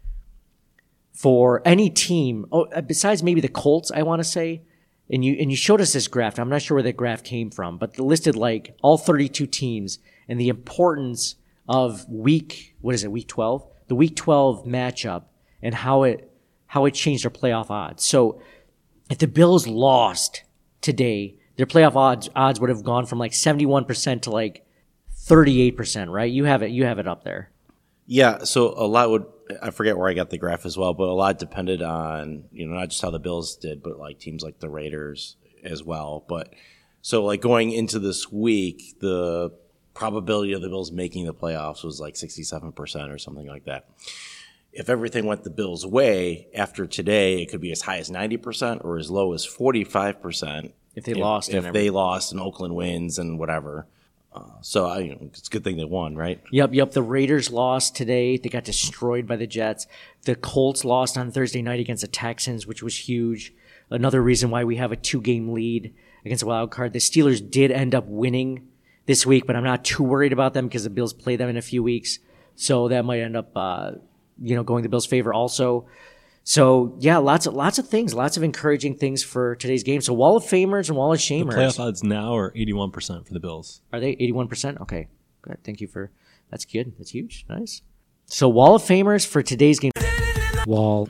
for any team, besides maybe the Colts, I want to say. And you showed us this graph. I'm not sure where that graph came from, but it listed like all 32 teams and the importance of week 12? The week 12 matchup and how it changed their playoff odds. So if the Bills lost today, their playoff odds would have gone from like 71% to like 38%, right? You have it up there. Yeah, so a lot I forget where I got the graph as well, but a lot depended on, not just how the Bills did, but like teams like the Raiders as well. But so like going into this week, the probability of the Bills making the playoffs was like 67% or something like that. If everything went the Bills' way after today, it could be as high as 90% or as low as 45%. If they lost. If they lost and Oakland wins and whatever. So it's a good thing they won, right? Yep. The Raiders lost today. They got destroyed by the Jets. The Colts lost on Thursday night against the Texans, which was huge. Another reason why we have a 2-game lead against the wild card. The Steelers did end up winning this week, but I'm not too worried about them because the Bills play them in a few weeks. So that might end up, going the Bills' favor also. So, yeah, lots of things, lots of encouraging things for today's game. So, Wall of Famers and Wall of Shamers. The playoff odds now are 81% for the Bills. Are they 81%? Okay, good. Thank you that's good. That's huge. Nice. So, Wall of Famers for today's game. Wall.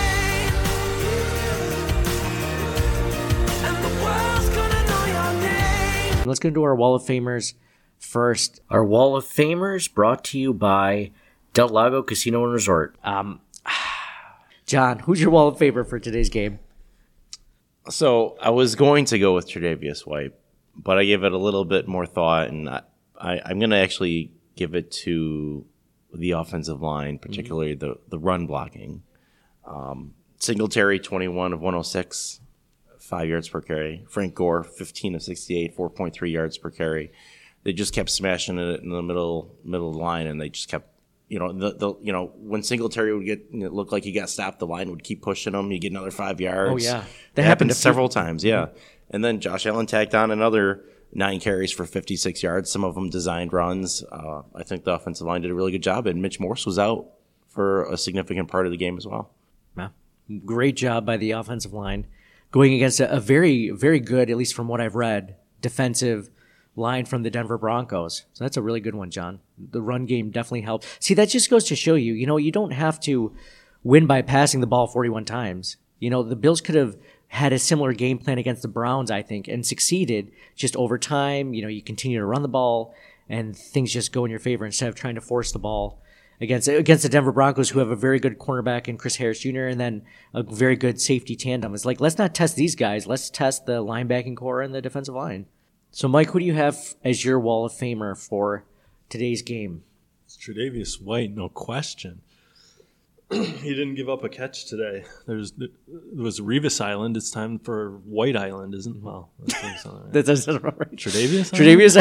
Let's go into our Wall of Famers first. Our Wall of Famers brought to you by Del Lago Casino and Resort. John, who's your Wall of Famer for today's game? So I was going to go with Tre'Davious White, but I gave it a little bit more thought, and I'm going to actually give it to the offensive line, particularly the run blocking. Singletary, 21 of 106, 5 yards per carry. Frank Gore, 15 of 68, 4.3 yards per carry. They just kept smashing it in the middle of the line, and they just kept, when Singletary would look like he got stopped, the line would keep pushing him. You get another 5 yards. Oh yeah, that happened several times. Yeah, and then Josh Allen tacked on another 9 carries for 56 yards. Some of them designed runs. I think the offensive line did a really good job, and Mitch Morse was out for a significant part of the game as well. Yeah. Great job by the offensive line going against a very, very good, at least from what I've read, defensive line from the Denver Broncos. So that's a really good one, John. The run game definitely helped. See, that just goes to show you, you don't have to win by passing the ball 41 times. The Bills could have had a similar game plan against the Browns, I think, and succeeded just over time. You continue to run the ball and things just go in your favor instead of trying to force the ball against the Denver Broncos, who have a very good cornerback in Chris Harris Jr. and then a very good safety tandem. It's like, let's not test these guys. Let's test the linebacking core and the defensive line. So, Mike, who do you have as your Wall of Famer for today's game? It's Tre'Davious White, no question. He didn't give up a catch today. There was Revis Island. It's time for White Island, isn't it? Well, that doesn't sound right. Tre'Davious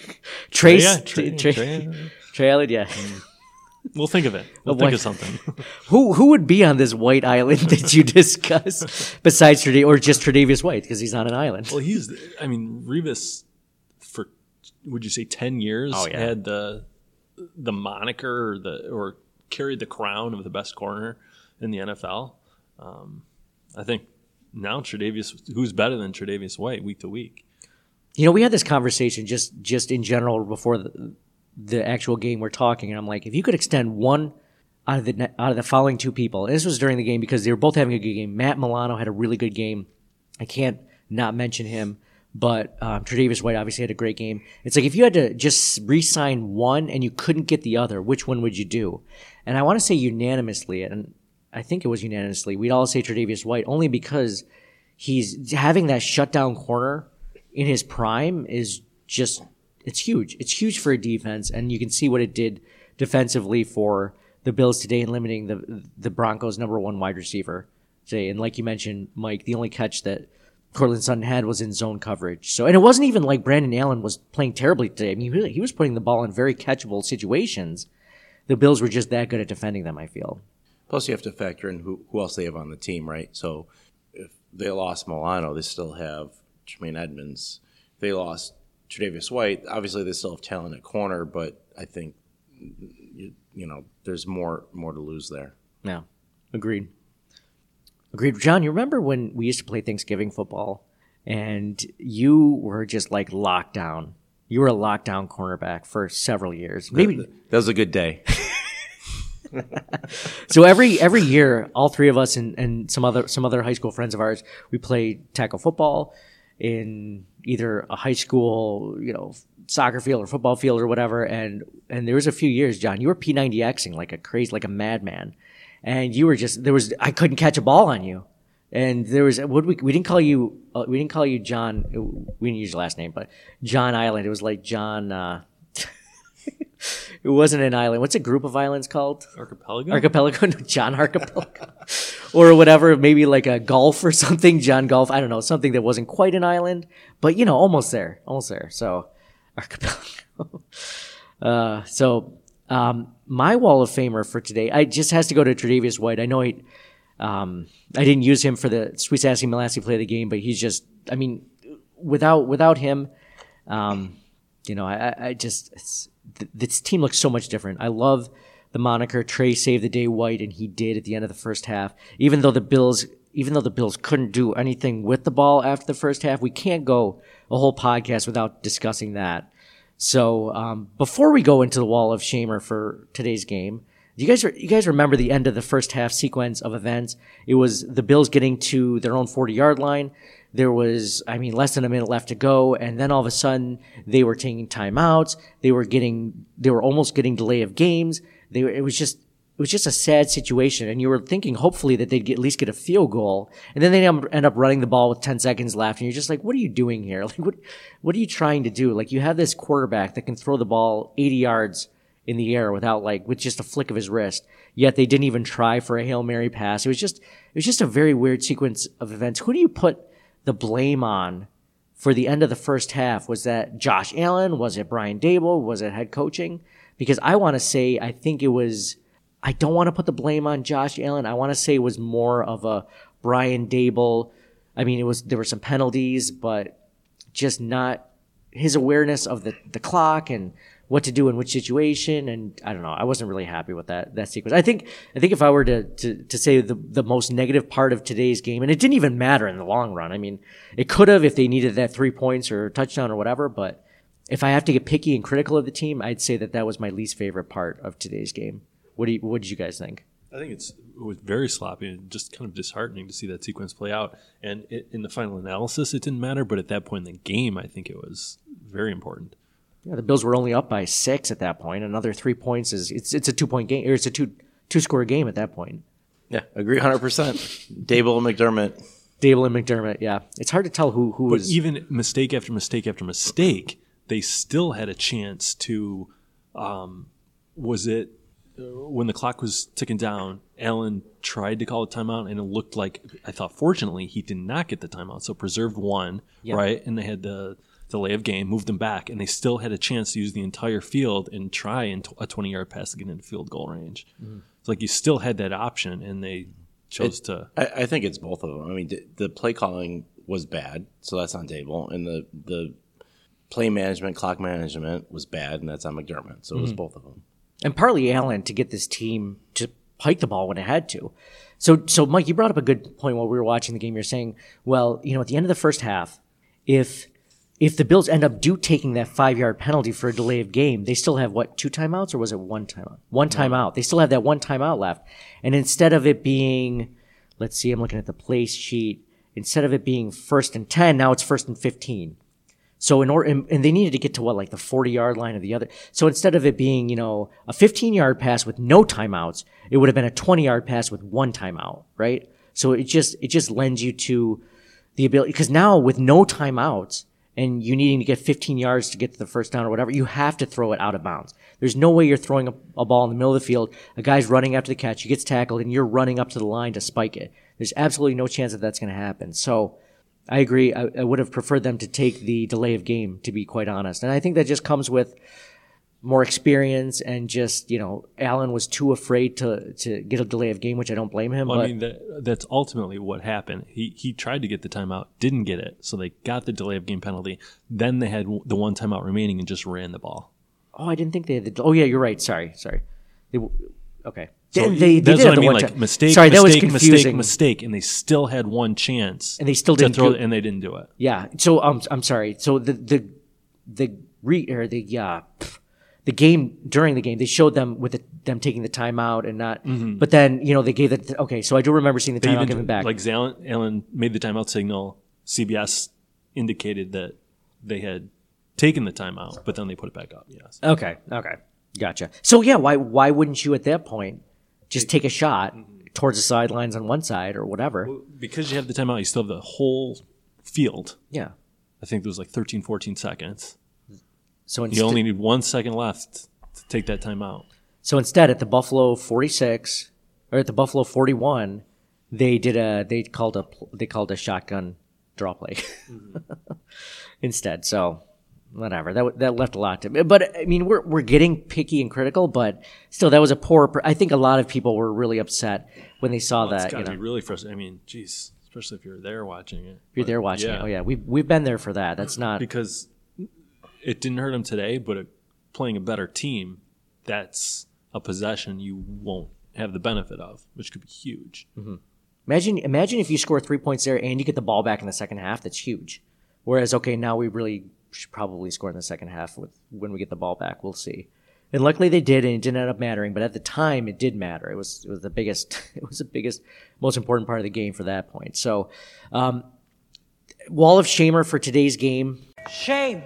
Island? Trey Island, yeah. We'll think of it. We'll think of something. Who would be on this White Island that you discuss besides or just Tre'Davious White because he's on an island? Well, Revis for, would you say 10 years had the moniker or carried the crown of the best corner in the NFL. I think now Tre'Davious, who's better than Tre'Davious White week to week? We had this conversation just in general before the actual game we're talking, and I'm like, if you could extend one out of the following two people, and this was during the game because they were both having a good game. Matt Milano had a really good game. I can't not mention him, but Tre'Davious White obviously had a great game. It's like if you had to just re-sign one and you couldn't get the other, which one would you do? And I want to say unanimously, and I think it was unanimously, we'd all say Tre'Davious White, only because he's having that shutdown corner in his prime is just... It's huge. It's huge for a defense, and you can see what it did defensively for the Bills today in limiting the Broncos' number one wide receiver today. And like you mentioned, Mike, the only catch that Courtland Sutton had was in zone coverage. So, and it wasn't even like Brandon Allen was playing terribly today. I mean, he was putting the ball in very catchable situations. The Bills were just that good at defending them, I feel. Plus, you have to factor in who else they have on the team, right? So, if they lost Milano, they still have Tremaine Edmonds. If they lost Tre'Davious White, obviously they still have talent at corner, but I think there's more to lose there. Yeah, agreed. John, you remember when we used to play Thanksgiving football and you were just like locked down? You were a lockdown cornerback for several years. Maybe that was a good day. So every year, all three of us and some other high school friends of ours, we played tackle football in either a high school, soccer field or football field or whatever. And there was a few years, John, you were P90Xing like a madman. And you were I couldn't catch a ball on you. And there was, we didn't call you John, we didn't use your last name, but John Island. It was like John, it wasn't an island. What's a group of islands called? Archipelago? No, John Archipelago. Or whatever, maybe like a Gulf or something, John Gulf. I don't know, something that wasn't quite an island, but almost there. So, Archipelago. My Wall of Famer for today, I just has to go to Tre'Davious White. I know I didn't use him for the Sweet Sassy Molassie play of the game, but he's just, without him, this team looks so much different. I love the moniker Trey saved the day White, and he did at the end of the first half. Even though the Bills couldn't do anything with the ball after the first half, we can't go a whole podcast without discussing that. So before we go into the Wall of Shamer for today's game, you guys remember the end of the first half sequence of events? It was the Bills getting to their own 40-yard line. There was, less than a minute left to go, and then all of a sudden they were taking timeouts. They were almost getting delay of games. It was just a sad situation, and you were thinking hopefully that they'd at least get a field goal, and then they end up running the ball with 10 seconds left, and you're just like, what are you doing here? Like, what are you trying to do? Like, you have this quarterback that can throw the ball 80 yards in the air with just a flick of his wrist, yet they didn't even try for a Hail Mary pass. It was just a very weird sequence of events. Who do you put the blame on for the end of the first half? Was that Josh Allen? Was it Brian Daboll? Was it head coaching? Because I want to say, I don't want to put the blame on Josh Allen. I want to say it was more of a Brian Daboll. I mean, there were some penalties, but just not his awareness of the clock and what to do in which situation. And I don't know. I wasn't really happy with that sequence. I think if I were to say the most negative part of today's game, and it didn't even matter in the long run. I mean, it could have if they needed that 3 points or touchdown or whatever, but if I have to get picky and critical of the team, I'd say that was my least favorite part of today's game. What did you guys think? I think it was very sloppy and just kind of disheartening to see that sequence play out. And in the final analysis, it didn't matter, but at that point in the game, I think it was very important. Yeah, the Bills were only up by 6 at that point. Another 3 points it's a 2-point game, or it's a two-score game at that point. Yeah, agree 100%. Dable and McDermott, yeah. It's hard to tell who was. But even mistake after mistake after mistake, they still had a chance to. Was it when the clock was ticking down? Allen tried to call a timeout, and it looked like, I thought, fortunately, he did not get the timeout, so preserved one, right? And they had the delay of game, moved them back, and they still had a chance to use the entire field and try a 20-yard pass to get into field goal range. Mm-hmm. It's like you still had that option, and they chose to. I think it's both of them. I mean, the play calling was bad, so that's on Dable, and the play management, clock management was bad, and that's on McDermott. So it was both of them. And partly Allen to get this team to hike the ball when it had to. So Mike, you brought up a good point while we were watching the game. You're saying, well, at the end of the first half, if the Bills end up taking that 5-yard penalty for a delay of game, they still have, 2 timeouts, or was it 1 timeout? One timeout. They still have that 1 timeout left. And instead of it being, let's see, I'm looking at the play sheet. Instead of it being 1st and 10, now it's 1st and 15. So and they needed to get to the 40-yard line of the other. So instead of it being, a 15-yard pass with no timeouts, it would have been a 20-yard pass with 1 timeout, right? So it just lends you to the ability, because now with no timeouts and you needing to get 15 yards to get to the first down or whatever, you have to throw it out of bounds. There's no way you're throwing a ball in the middle of the field, a guy's running after the catch, he gets tackled, and you're running up to the line to spike it. There's absolutely no chance that that's going to happen. So I agree. I would have preferred them to take the delay of game, to be quite honest. And I think that just comes with more experience, and just, Allen was too afraid to get a delay of game, which I don't blame him. Well, I mean, that's ultimately what happened. He tried to get the timeout, didn't get it, so they got the delay of game penalty. Then they had the 1 timeout remaining and just ran the ball. Oh, I didn't think they had oh, yeah, you're right. Sorry. Okay. So they that's did what I mean, mistake, that was confusing. Mistake, and they still had one chance. And they still didn't throw it, and they didn't do it. Yeah. So I'm sorry. So the game, during the game, they showed them with them taking the timeout and not. Mm-hmm. But then they gave it. Okay, so I do remember seeing the timeout given back. Like Allen made the timeout signal. CBS indicated that they had taken the timeout, but then they put it back up. Yes. Okay. Gotcha. So yeah, why wouldn't you at that point just take a shot towards the sidelines on one side or whatever? Well, because you have the timeout, you still have the whole field. Yeah. I think there was like 13, 14 seconds. So you only need 1 second left to take that time out. So instead, at the Buffalo 46 or at the Buffalo 41, they called a shotgun draw play instead. So whatever, that left a lot to. But I mean, we're getting picky and critical, but still, that was a poor. I think a lot of people were really upset when they saw that. It's got to be really frustrating. I mean, geez, especially if you're there watching it. If you're there watching it, oh yeah, we've been there for that. That's not because it didn't hurt them today, but playing a better team, that's a possession you won't have the benefit of, which could be huge. Mm-hmm. Imagine if you score 3 points there and you get the ball back in the second half. That's huge. Whereas, okay, now we really should probably score in the second half when we get the ball back. We'll see. And luckily they did, and it didn't end up mattering. But at the time, it did matter. It was the biggest. It was the biggest, most important part of the game for that point. So, Wall of Shamer for today's game. Shame.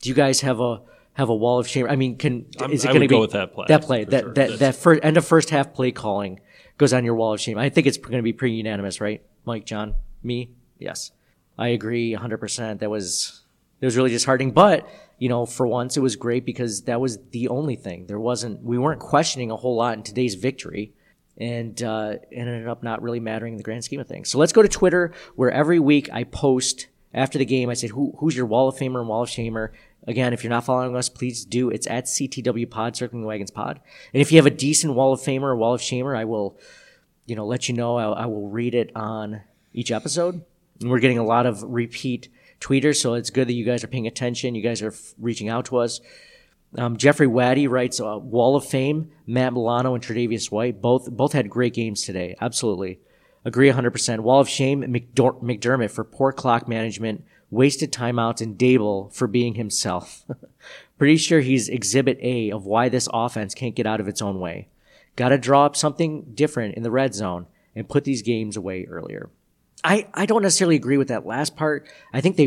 Do you guys have a wall of shame? I mean, is it I going to would be go with that play? That play, for that sure. first end of first half play calling goes on your wall of shame. I think it's going to be pretty unanimous, right? Mike, John, me, yes, I agree 100%. That was really disheartening, but for once it was great because that was the only thing. We weren't questioning a whole lot in today's victory. And it ended up not really mattering in the grand scheme of things. So let's go to Twitter, where every week I post after the game. I said, who's your Wall of Famer and Wall of Shamer? Again, if you're not following us, please do. It's at CTW Pod, Circling the Wagons Pod. And if you have a decent Wall of Famer or Wall of Shamer, I will, let you know. I will read it on each episode. And we're getting a lot of repeat tweeters, so it's good that you guys are paying attention. You guys are reaching out to us. Jeffrey Waddy writes, Wall of Fame, Matt Milano and Tre'Davious White, both had great games today. Absolutely. Agree 100%. Wall of Shame, McDermott for poor clock management, wasted timeouts, and Dable for being himself. Pretty sure he's exhibit A of why this offense can't get out of its own way. Got to draw up something different in the red zone and put these games away earlier. I don't necessarily agree with that last part. I think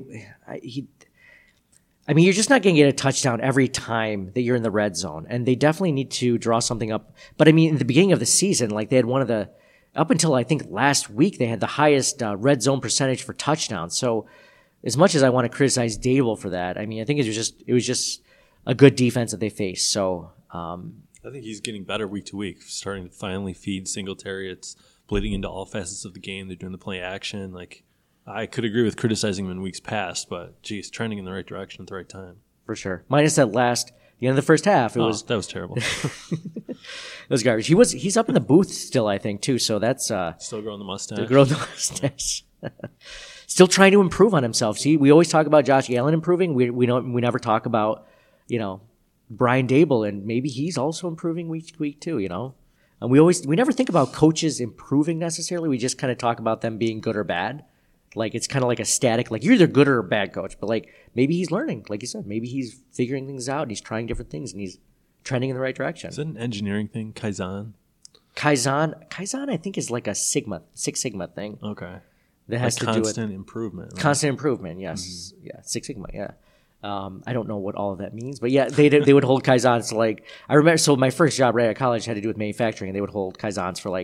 you're just not going to get a touchdown every time that you're in the red zone, and they definitely need to draw something up. But in the beginning of the season, they had up until I think last week, they had the highest red zone percentage for touchdowns. So as much as I want to criticize Dable for that, I think it was just a good defense that they faced. So I think he's getting better week to week, starting to finally feed Singletary. It's bleeding into all facets of the game. They're doing the play action. I could agree with criticizing him in weeks past, but geez, trending in the right direction at the right time. For sure. Minus that the end of the first half. That was terrible. It was garbage. He's up in the booth still, I think, too. So that's still growing the mustache. Still trying to improve on himself. See, we always talk about Josh Allen improving. We never talk about Brian Dable, and maybe he's also improving week to week too. And we never think about coaches improving necessarily. We just kind of talk about them being good or bad. It's kind of like a static, you're either good or a bad coach, but maybe he's learning, like you said, maybe he's figuring things out and he's trying different things and he's trending in the right direction. Is that an engineering thing? Kaizen, I think is like a Six Sigma thing. Okay. That has to do with constant improvement. Right? Constant improvement, yes. Mm-hmm. Yeah, Six Sigma, yeah. I don't know what all of that means, but yeah, they would hold Kaizens I remember, so my first job right at college had to do with manufacturing, and they would hold Kaizens for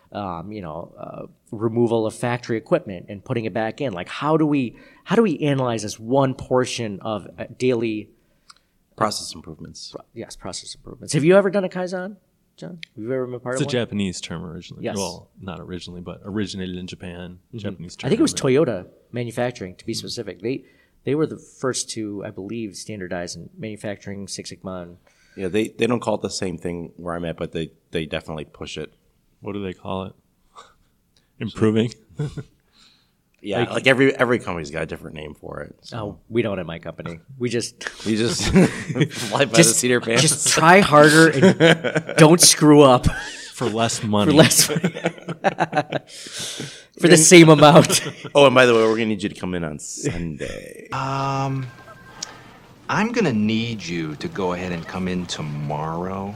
removal of factory equipment and putting it back in. How do we analyze this one portion of daily process improvements? Yes, process improvements. Have you ever done a Kaizen, John? Have you ever been a part of one? It's a Japanese term originally. Yes. Well, not originally, but originated in Japan. Mm-hmm. Japanese term. I think it was Toyota Manufacturing, to be specific. They were the first to, I believe, standardize in manufacturing Six Sigma. Yeah, they don't call it the same thing where I'm at, but they definitely push it. What do they call it? Improving? Yeah, every company's got a different name for it. So. Oh, we don't at my company. We just fly by the seat of your pants. Just try harder and don't screw up. For less money. For the same amount. Oh, and by the way, we're going to need you to come in on Sunday. I'm going to need you to go ahead and come in tomorrow.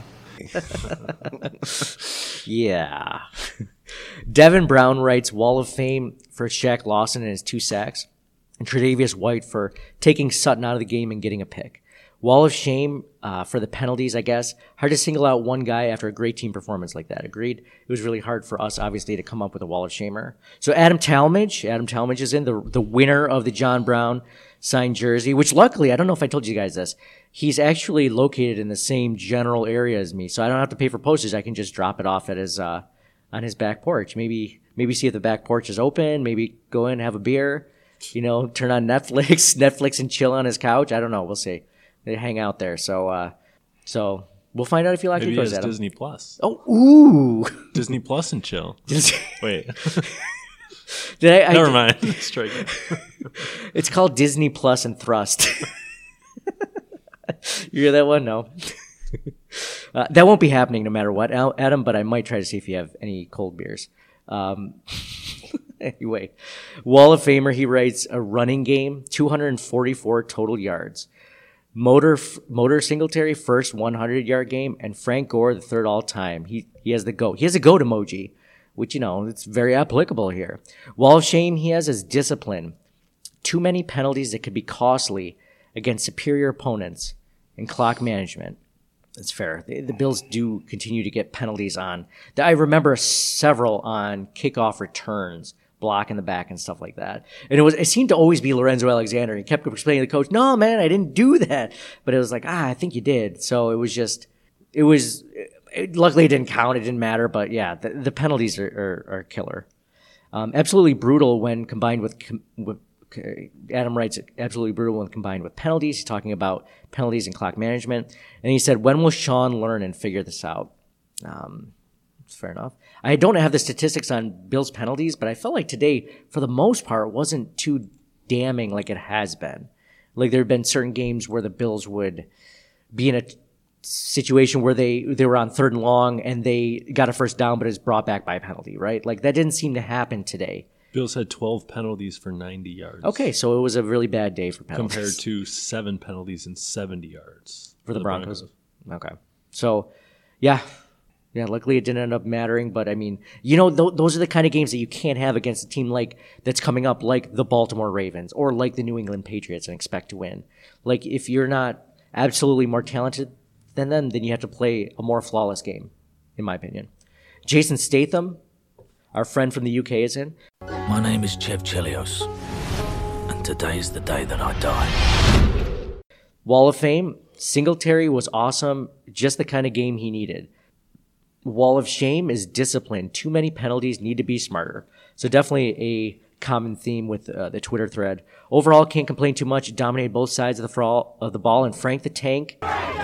Yeah. Devin Brown writes Wall of Fame for Shaq Lawson and his 2 sacks, and Tre'Davious White for taking Sutton out of the game and getting a pick. Wall of Shame for the penalties, I guess. Hard to single out one guy after a great team performance like that. Agreed. It was really hard for us, obviously, to come up with a Wall of Shamer. So Adam Talmadge is in, the winner of the John Brown signed jersey, which luckily, I don't know if I told you guys this, he's actually located in the same general area as me, so I don't have to pay for postage. I can just drop it off at his on his back porch. Maybe see if the back porch is open. Maybe go in and have a beer. Turn on Netflix and chill on his couch. I don't know. We'll see. They hang out there. So we'll find out if you like it. Maybe it's Disney Plus. Oh, ooh. Disney Plus and chill. Wait. Never mind. Strike it. It's called Disney Plus and Thrust. You hear that one? No. That won't be happening no matter what, Adam, but I might try to see if you have any cold beers. Anyway, Wall of Famer, he writes, a running game, 244 total yards. Motor Singletary, first 100-yard game, and Frank Gore, the third all-time. He has the GOAT. He has a GOAT emoji, which, it's very applicable here. Wall of Shame he has is discipline. Too many penalties that could be costly against superior opponents and clock management. That's fair. The Bills do continue to get penalties on. I remember several on kickoff returns, block in the back and stuff like that. And it seemed to always be Lorenzo Alexander. He kept explaining to the coach, "No, man, I didn't do that." But it was like, I think you did. So luckily it didn't count. It didn't matter. But yeah, the penalties are killer. Absolutely brutal when combined with Adam writes, absolutely brutal when combined with penalties. He's talking about penalties and clock management. And he said, when will Sean learn and figure this out? It's fair enough. I don't have the statistics on Bills penalties, but I felt like today, for the most part, wasn't too damning like it has been. Like there have been certain games where the Bills would be in a situation where they were on 3rd and long and they got a first down, but it's brought back by a penalty, right? Like that didn't seem to happen today. Bills had 12 penalties for 90 yards. Okay, so it was a really bad day for penalties. Compared to 7 penalties and 70 yards. For the Broncos. Okay. So, yeah, luckily it didn't end up mattering. But, I mean, those are the kind of games that you can't have against a team that's coming up like the Baltimore Ravens or like the New England Patriots and expect to win. Like, if you're not absolutely more talented than them, then you have to play a more flawless game, in my opinion. Jason Statham, our friend from the UK, is in. My name is Chev Chelios, and today's the day that I die. Wall of Fame, Singletary was awesome, just the kind of game he needed. Wall of Shame is discipline. Too many penalties, need to be smarter. So definitely a common theme with the Twitter thread. Overall, can't complain too much. Dominated both sides of the ball, and Frank the Tank.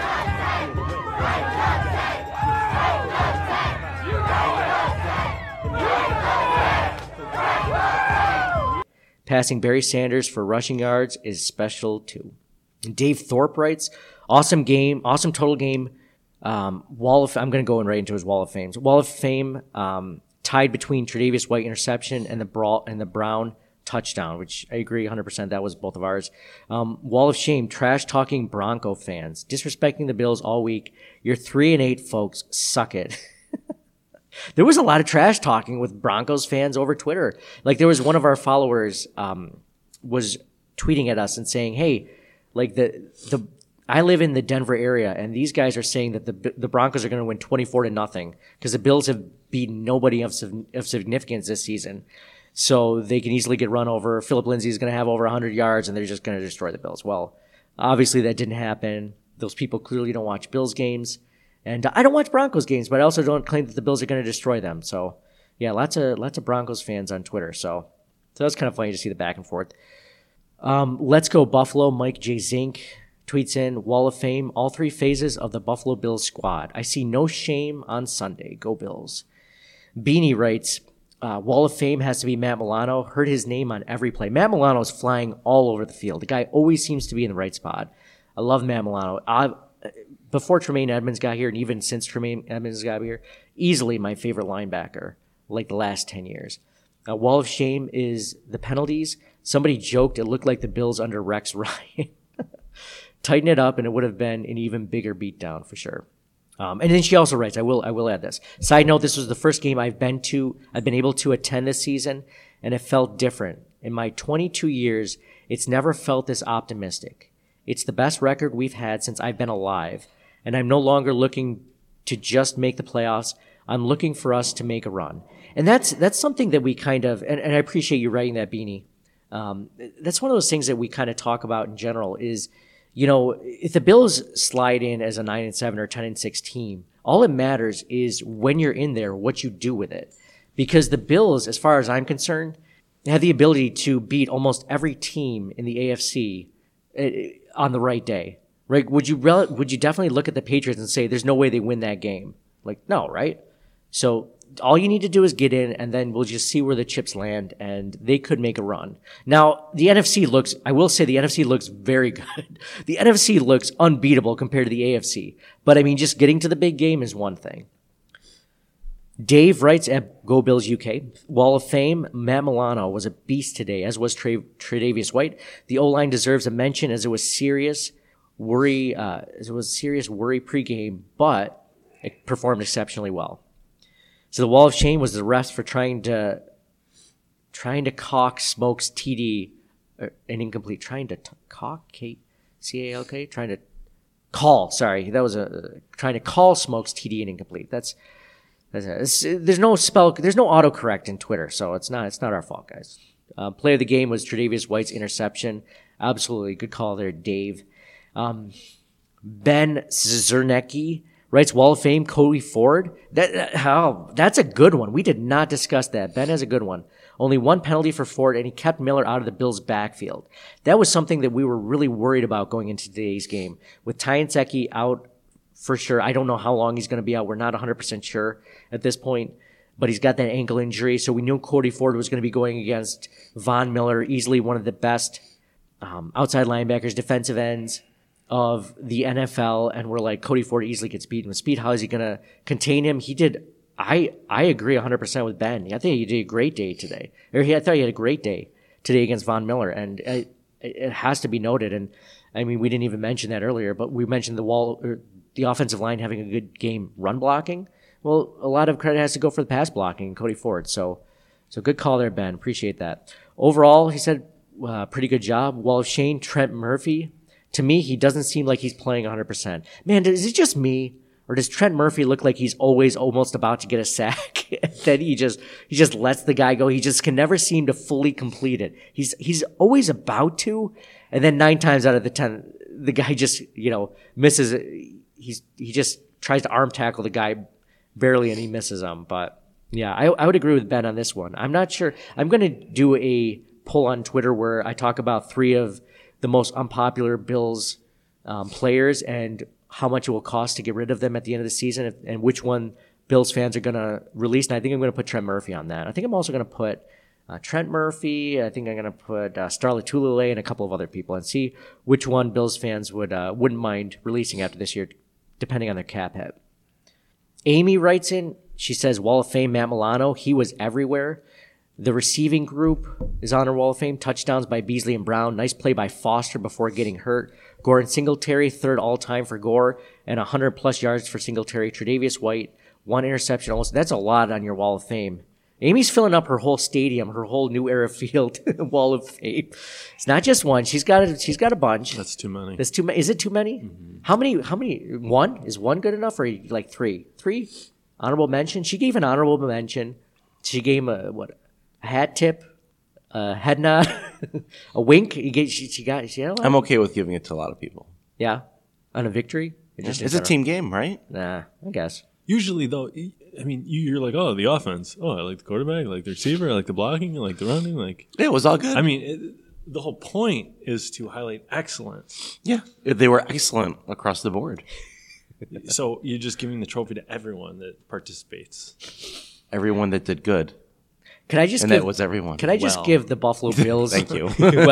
Passing Barry Sanders for rushing yards is special too. And Dave Thorpe writes, awesome game, awesome total game. I'm going to go right into his Wall of Fame. Wall of Fame tied between Tre'Davious White interception and the Brown touchdown, which I agree 100%. That was both of ours. Wall of Shame, trash talking Bronco fans, disrespecting the Bills all week. You're 3-8, folks. Suck it. There was a lot of trash talking with Broncos fans over Twitter. Like there was one of our followers was tweeting at us and saying, "Hey, like I live in the Denver area, and these guys are saying that the Broncos are going to win 24-0 because the Bills have beaten nobody of significance this season, so they can easily get run over. Philip Lindsay is going to have over 100 yards, and they're just going to destroy the Bills." Well, obviously that didn't happen. Those people clearly don't watch Bills games. And I don't watch Broncos games, but I also don't claim that the Bills are going to destroy them. So, yeah, lots of Broncos fans on Twitter. So that's kind of funny to see the back and forth. Let's go Buffalo. Mike J. Zink tweets in, Wall of Fame, all 3 phases of the Buffalo Bills squad. I see no shame on Sunday. Go Bills. Beanie writes, Wall of Fame has to be Matt Milano. Heard his name on every play. Matt Milano's flying all over the field. The guy always seems to be in the right spot. I love Matt Milano. Before Tremaine Edmonds got here, and even since Tremaine Edmonds got here, easily my favorite linebacker, like the last 10 years. Wall of Shame is the penalties. Somebody joked it looked like the Bills under Rex Ryan. Tighten it up, and it would have been an even bigger beatdown for sure. And then she also writes, I will add this. Side note, this was the first game I've been able to attend this season, and it felt different. In my 22 years, it's never felt this optimistic. It's the best record we've had since I've been alive. And I'm no longer looking to just make the playoffs. I'm looking for us to make a run. And that's something that we kind of, and I appreciate you writing that, Beanie. That's one of those things that we kind of talk about in general is, if the Bills slide in as a 9-7 or 10-6 team, all it matters is when you're in there, what you do with it. Because the Bills, as far as I'm concerned, have the ability to beat almost every team in the AFC on the right day. Right? Would you definitely look at the Patriots and say there's no way they win that game? Like, no, right? So all you need to do is get in, and then we'll just see where the chips land, and they could make a run. Now, the NFC looks very good. The NFC looks unbeatable compared to the AFC. But, I mean, just getting to the big game is one thing. Dave writes at Go Bills UK, Wall of Fame, Matt Milano was a beast today, as was Tre'Davious White. The O-line deserves a mention as it was serious worry pregame, but it performed exceptionally well. So the Wall of Shame was the refs for trying to cock Smoke's TD, an incomplete, trying to cock Kate C-A-L-K, trying to call. Sorry, that was trying to call Smokes TD and incomplete. There's no autocorrect in Twitter, so it's not our fault, guys. Play of the game was Tre'Davious White's interception. Absolutely good call there, Dave. Ben Zernecki writes Wall of Fame Cody Ford. That's a good one. We did not discuss that. Ben has a good one. Only one penalty for Ford, and he kept Miller out of the Bills' backfield. That was something that we were really worried about going into today's game. With Ty Nsekhe out for sure, I don't know how long he's going to be out. We're not 100% sure at this point, but he's got that ankle injury, so we knew Cody Ford was going to be going against Von Miller, easily one of the best outside linebackers, defensive ends of the NFL, and we're like, Cody Ford easily gets beaten with speed. How is he going to contain him? He did. I agree 100% with Ben. I think he did a great day today. I thought he had a great day today against Von Miller, and it has to be noted. And I mean, we didn't even mention that earlier, but we mentioned the offensive line having a good game run blocking. Well, a lot of credit has to go for the pass blocking, Cody Ford. So good call there, Ben. Appreciate that. Overall, he said, pretty good job. Wall of Shame, Trent Murphy. To me, he doesn't seem like he's playing 100%. Man, is it just me? Or does Trent Murphy look like he's always almost about to get a sack? That he just lets the guy go. He just can never seem to fully complete it. He's always about to, and then 9 times out of the 10, the guy just, misses it. He just tries to arm tackle the guy barely and he misses him. But yeah, I would agree with Ben on this one. I'm not sure. I'm going to do a poll on Twitter where I talk about 3 of the most unpopular Bills players and how much it will cost to get rid of them at the end of the season, and which one Bills fans are going to release. And I think I'm going to put Trent Murphy on that. I think I'm also going to put Trent Murphy. I think I'm going to put Star Lotulelei and a couple of other people, and see which one Bills fans wouldn't mind releasing after this year, depending on their cap hit. Amy writes in. She says, Wall of Fame, Matt Milano. He was everywhere. The receiving group is on our Wall of Fame. Touchdowns by Beasley and Brown. Nice play by Foster before getting hurt. Gore and Singletary, 3rd all-time for Gore, and 100-plus yards for Singletary. Tre'Davious White, 1 interception. Almost. That's a lot on your Wall of Fame. Amy's filling up her whole stadium, her whole New Era Field Wall of Fame. It's not just one. She's got a bunch. That's too many. That's too many. Is it too many? Mm-hmm. How many? One? Is one good enough, or like 3? 3? Honorable mention? She gave an honorable mention. She gave a hat tip, a head nod, a wink. She got I'm okay with giving it to a lot of people. Yeah, on a victory. It's a team game, right? Nah, I guess. Usually, though, I mean, you're like, oh, the offense. Oh, I like the quarterback, I like the receiver, I like the blocking, I like the running. Like, yeah, it was all good. I mean, the whole point is to highlight excellence. Yeah, they were excellent across the board. So you're just giving the trophy to everyone that participates. Everyone that did good. That was everyone. Can I just give the Buffalo Bills? Thank you.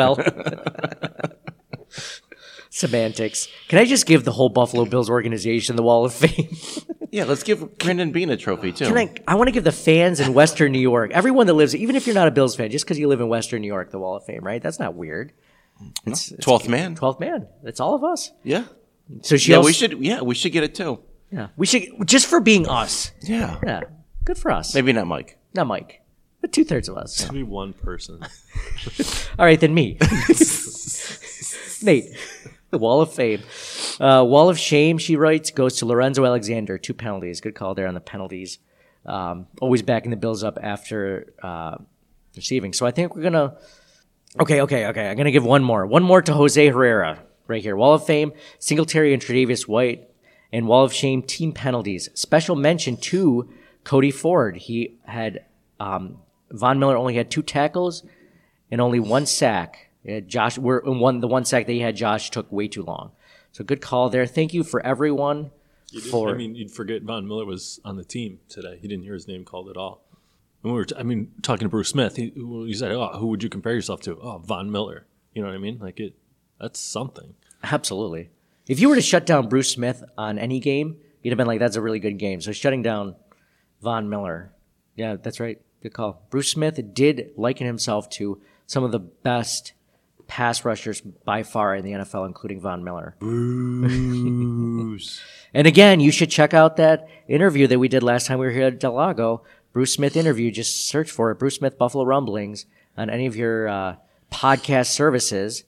Semantics. Can I just give the whole Buffalo Bills organization the Wall of Fame? Yeah, let's give Brandon Beane a trophy too. I want to give the fans in Western New York, everyone that lives, even if you're not a Bills fan, just because you live in Western New York, the Wall of Fame, right? That's not weird. It's 12th man. 12th man. That's all of us. Yeah. So we should get it too. Yeah, we should, just for being us. Yeah. Yeah. Good for us. Maybe not Mike. Not Mike. But 2/3 of us. Maybe one person. All right, then me. Nate. The Wall of Fame. Wall of Shame, she writes, goes to Lorenzo Alexander. 2 penalties. Good call there on the penalties. Always backing the Bills up after receiving. So I think we're going to... Okay. I'm going to give one more. One more to Jose Herrera right here. Wall of Fame, Singletary and Tre'Davious White. And Wall of Shame, team penalties. Special mention to Cody Ford. He had... Von Miller only had 2 tackles and only 1 sack. The one sack that he had, Josh took way too long. So good call there. Thank you for everyone. You'd forget Von Miller was on the team today. You didn't hear his name called at all. And we were talking to Bruce Smith. He said, "Oh, who would you compare yourself to?" "Oh, Von Miller." You know what I mean? That's something. Absolutely. If you were to shut down Bruce Smith on any game, you'd have been like, "That's a really good game." So shutting down Von Miller, yeah, that's right. Good call. Bruce Smith did liken himself to some of the best pass rushers by far in the NFL, including Von Miller. Bruce. And again, you should check out that interview that we did last time we were here at Del Lago. Bruce Smith interview. Just search for it. Bruce Smith Buffalo Rumblings on any of your podcast services.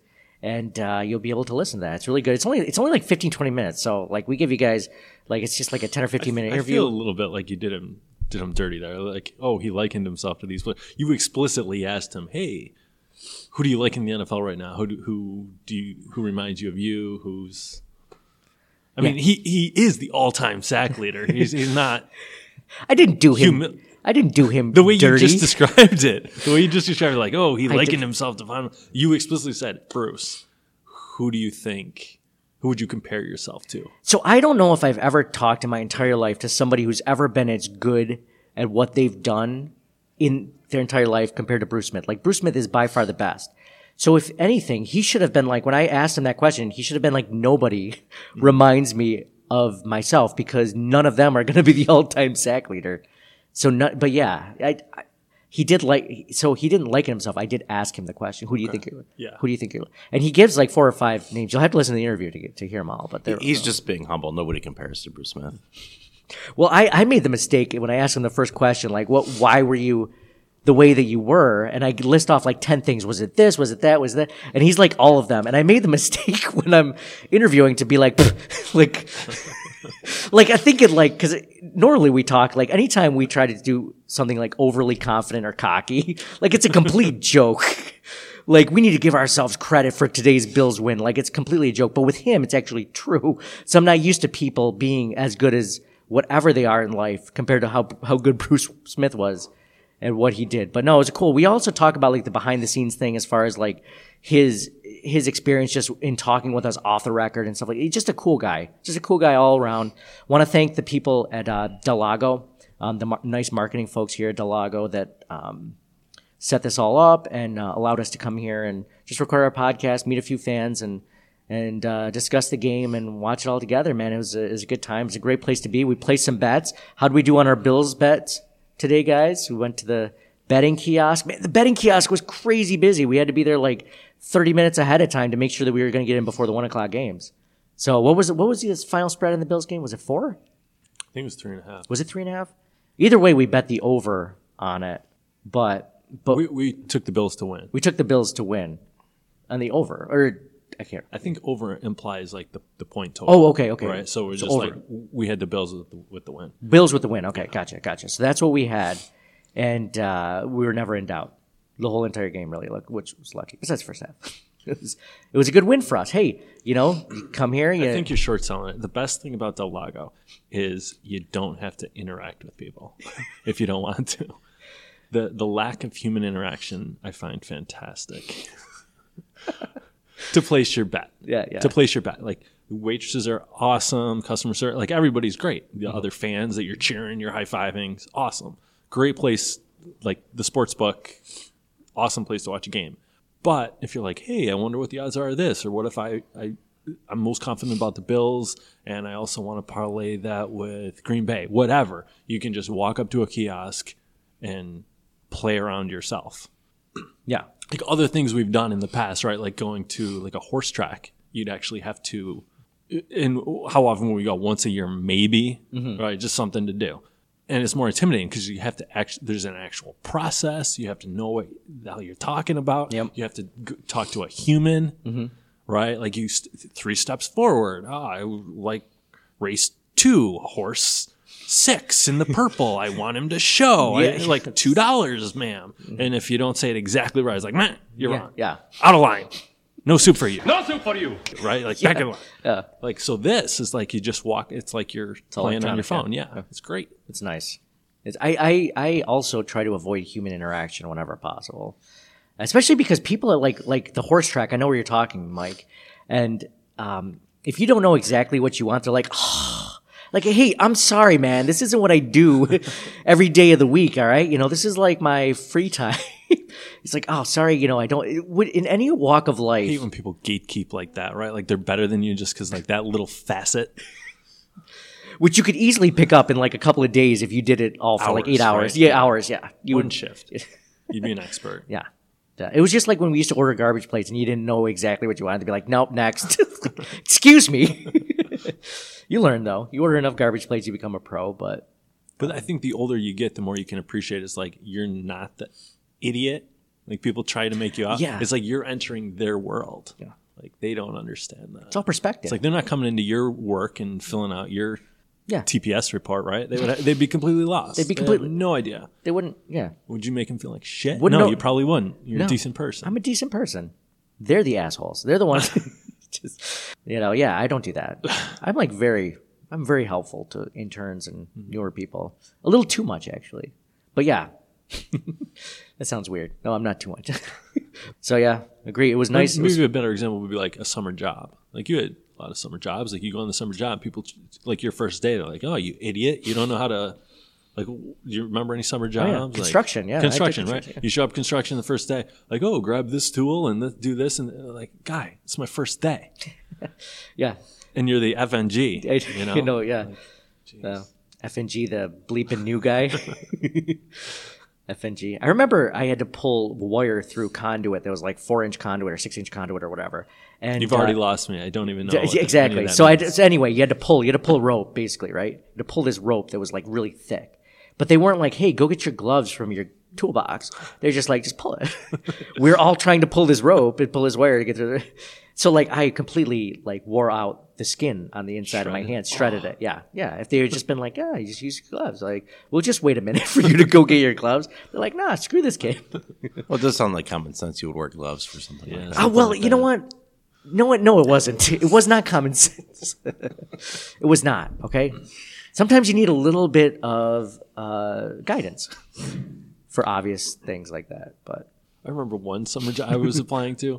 and you'll be able to listen to that. It's really good. It's only like 15, 20 minutes. So like we give you guys like it's just like a 10 or 15 minute interview. I feel a little bit like you did him dirty there. Like, oh, he likened himself to these players. You explicitly asked him, hey, who do you like in the NFL right now? Who reminds you of you? Who's I mean, he is the all-time sack leader. He's not. I didn't do him. I didn't do him the way dirty. You just described it. The way you just described it, like, oh, he likened himself to Von. You explicitly said, Bruce, who do you think? Who would you compare yourself to? So I don't know if I've ever talked in my entire life to somebody who's ever been as good at what they've done in their entire life compared to Bruce Smith. Like, Bruce Smith is by far the best. So if anything, he should have been like, when I asked him that question, he should have been like, nobody reminds me of myself, because none of them are going to be the all-time sack leader. So, but yeah, he didn't like himself. I did ask him the question, who do you think you're, who do you think you're, and he gives like 4 or 5 names. You'll have to listen to the interview to hear them all, but he's just being humble. Nobody compares to Bruce Smith. Well, I made the mistake when I asked him the first question, like, why were you the way that you were? And I list off like 10 things. Was it this? Was it that? Was that? And he's like, all of them. And I made the mistake when I'm interviewing to be like, like I think it like, cause normally we talk like anytime we try to do something like overly confident or cocky, like it's a complete joke. Like, we need to give ourselves credit for today's Bills win. Like, it's completely a joke. But with him, it's actually true. So I'm not used to people being as good as whatever they are in life compared to how good Bruce Smith was and what he did. But no, it was cool. We also talk about like the behind the scenes thing as far as like his experience just in talking with us off the record and stuff like that. He's just a cool guy. Just a cool guy all around. Want to thank the people at Del Lago, the nice marketing folks here at Del Lago that set this all up and allowed us to come here and just record our podcast, meet a few fans, and discuss the game and watch it all together, man. It was a good time. It's a great place to be. We placed some bets. How'd we do on our Bills bets today, guys? We went to the betting kiosk. Man, the betting kiosk was crazy busy. We had to be there like 30 minutes ahead of time to make sure that we were going to get in before the 1 o'clock games. So what was the final spread in the Bills game? Was it 4? I think it was 3.5. Was it 3.5? Either way, we bet the over on it, but we took the Bills to win. We took the Bills to win on the over, or I can't. I think over implies like the point total. Oh, okay. Right, so we're just over. Like we had the Bills with the win. Bills with the win. Okay, gotcha. So that's what we had, and we were never in doubt the whole entire game, really, which was lucky. Besides the first half, it was a good win for us. Hey, you come here. I think you're short selling it. The best thing about Del Lago is you don't have to interact with people if you don't want to. The lack of human interaction I find fantastic. To place your bet. Yeah. To place your bet. Like, waitresses are awesome, customer service, like everybody's great. The other fans that you're cheering, you're high-fiving, awesome. Great place, like the sports book, awesome place to watch a game. But if you're like, hey, I wonder what the odds are of this, or what if I'm most confident about the Bills and I also want to parlay that with Green Bay, whatever, you can just walk up to a kiosk and play around yourself. Yeah. Like other things we've done in the past, right? Like going to like a horse track, you'd actually have to, and how often will we go? Once a year, maybe, right? Just something to do. And it's more intimidating because you have to there's an actual process. You have to know what the hell you're talking about. Yep. You have to talk to a human, right? Like 3 steps forward. I like race 2, horse 6 in the purple. I want him to show. Yeah. Like $2, ma'am. And if you don't say it exactly right, it's like, man, you're wrong. Yeah. Out of line. No soup for you. No soup for you. Right? Like back in line. Yeah. Like, so this is like you just walk. It's like you're playing on your phone. Yeah. It's great. It's nice. I also try to avoid human interaction whenever possible, especially because people are like the horse track. I know where you're talking, Mike. And if you don't know exactly what you want, they're like, like, hey, I'm sorry, man. This isn't what I do every day of the week, all right? This is like my free time. It's like, oh, sorry, I don't. In any walk of life. I hate when people gatekeep like that, right? Like they're better than you just because like that little facet. Which you could easily pick up in like a couple of days if you did it all for like 8 hours. Right? Yeah, hours, yeah. You wouldn't shift. You'd be an expert. Yeah. It was just like when we used to order garbage plates and you didn't know exactly what you wanted to be like, nope, next. Excuse me. You learn, though. You order enough garbage plates, you become a pro, but I think the older you get, the more you can appreciate it. It's like you're not the idiot. Like people try to make you out. Yeah. It's like you're entering their world. Yeah. Like they don't understand that. It's all perspective. It's like they're not coming into your work and filling out your Yeah. TPS report, right? They'd be completely lost. They'd be completely no idea. They wouldn't. Yeah. Would you make them feel like shit? Wouldn't No, know. you probably wouldn't. You're No. a decent person. I'm a decent person. They're the assholes. They're the ones. Just, yeah, I don't do that. I'm very helpful to interns and newer people. A little too much, actually. But yeah, that sounds weird. No, I'm not too much. So yeah, agree. It was nice. Maybe a better example would be like a summer job. Like you had a lot of summer jobs. Like you go on the summer job, people like your first day. They're like, "Oh, you idiot! You don't know how to." Like, do you remember any summer jobs? Yeah. Construction, like, yeah. Construction, right? Yeah. You show up construction the first day, like, oh, grab this tool and do this. And like, guy, it's my first day. Yeah. And you're the FNG, you know? Yeah. FNG, the bleeping new guy. FNG. I remember I had to pull wire through conduit that was like 4-inch conduit or 6-inch conduit or whatever. And you've already lost me. I don't even know. Exactly. So anyway, you had to pull rope basically, right? You had to pull this rope that was like really thick. But they weren't like, hey, go get your gloves from your toolbox. They're just like, just pull it. We're all trying to pull this rope and pull this wire to get to the... So like I completely like wore out the skin on the inside of my hands, shredded it. Yeah. Yeah. If they had just been like, yeah, you just use your gloves. Like, we'll just wait a minute for you to go get your gloves. They're like, nah, screw this kid. Well, it does sound like common sense. You would wear gloves for something like that. Oh, well, you know what? No, it wasn't. It was not common sense. It was not, okay? Sometimes you need a little bit of guidance for obvious things like that. But I remember one summer job I was applying to.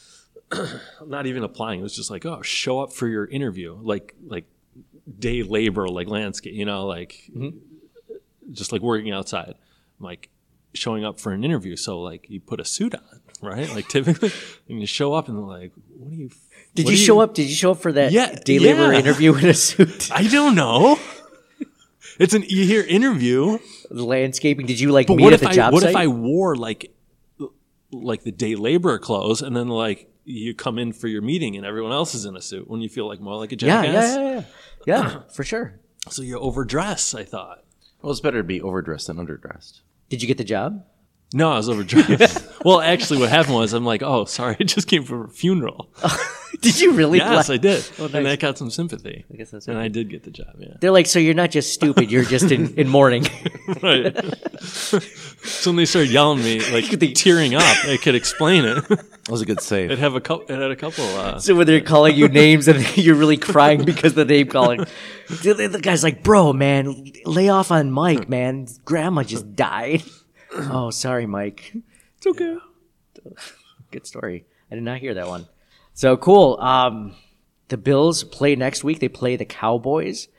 Not even applying. It was just like, oh, show up for your interview, like day labor, like landscape, like just like working outside. I'm like showing up for an interview. So like you put a suit on, right? Like typically, and you show up and they're like, what do you? Did you show up? Did you show up for that day labor interview in a suit? I don't know. It's an you hear interview. The landscaping. Did you like but meet at the job What site? if I wore like the day labor clothes and then like you come in for your meeting and everyone else is in a suit? When you feel like more like a jackass? Yeah, for sure. So you overdress, I thought. Well, it's better to be overdressed than underdressed. Did you get the job? No, I was overdressed. Well, actually, what happened was I'm like, oh, sorry, I just came from a funeral. Did you really? Yes, I did. Oh, nice. And that got some sympathy. I guess that's and I did get the job, yeah. They're like, so you're not just stupid, you're just in mourning. Right. So when they started yelling at me, like tearing up, I could explain it. That was a good save. It had a couple. So when they're calling you names and you're really crying because of the name calling, the guy's like, bro, man, lay off on Mike, man. Grandma just died. Oh, sorry, Mike. It's okay. Good story. I did not hear that one. So cool. The Bills play next week. They play the Cowboys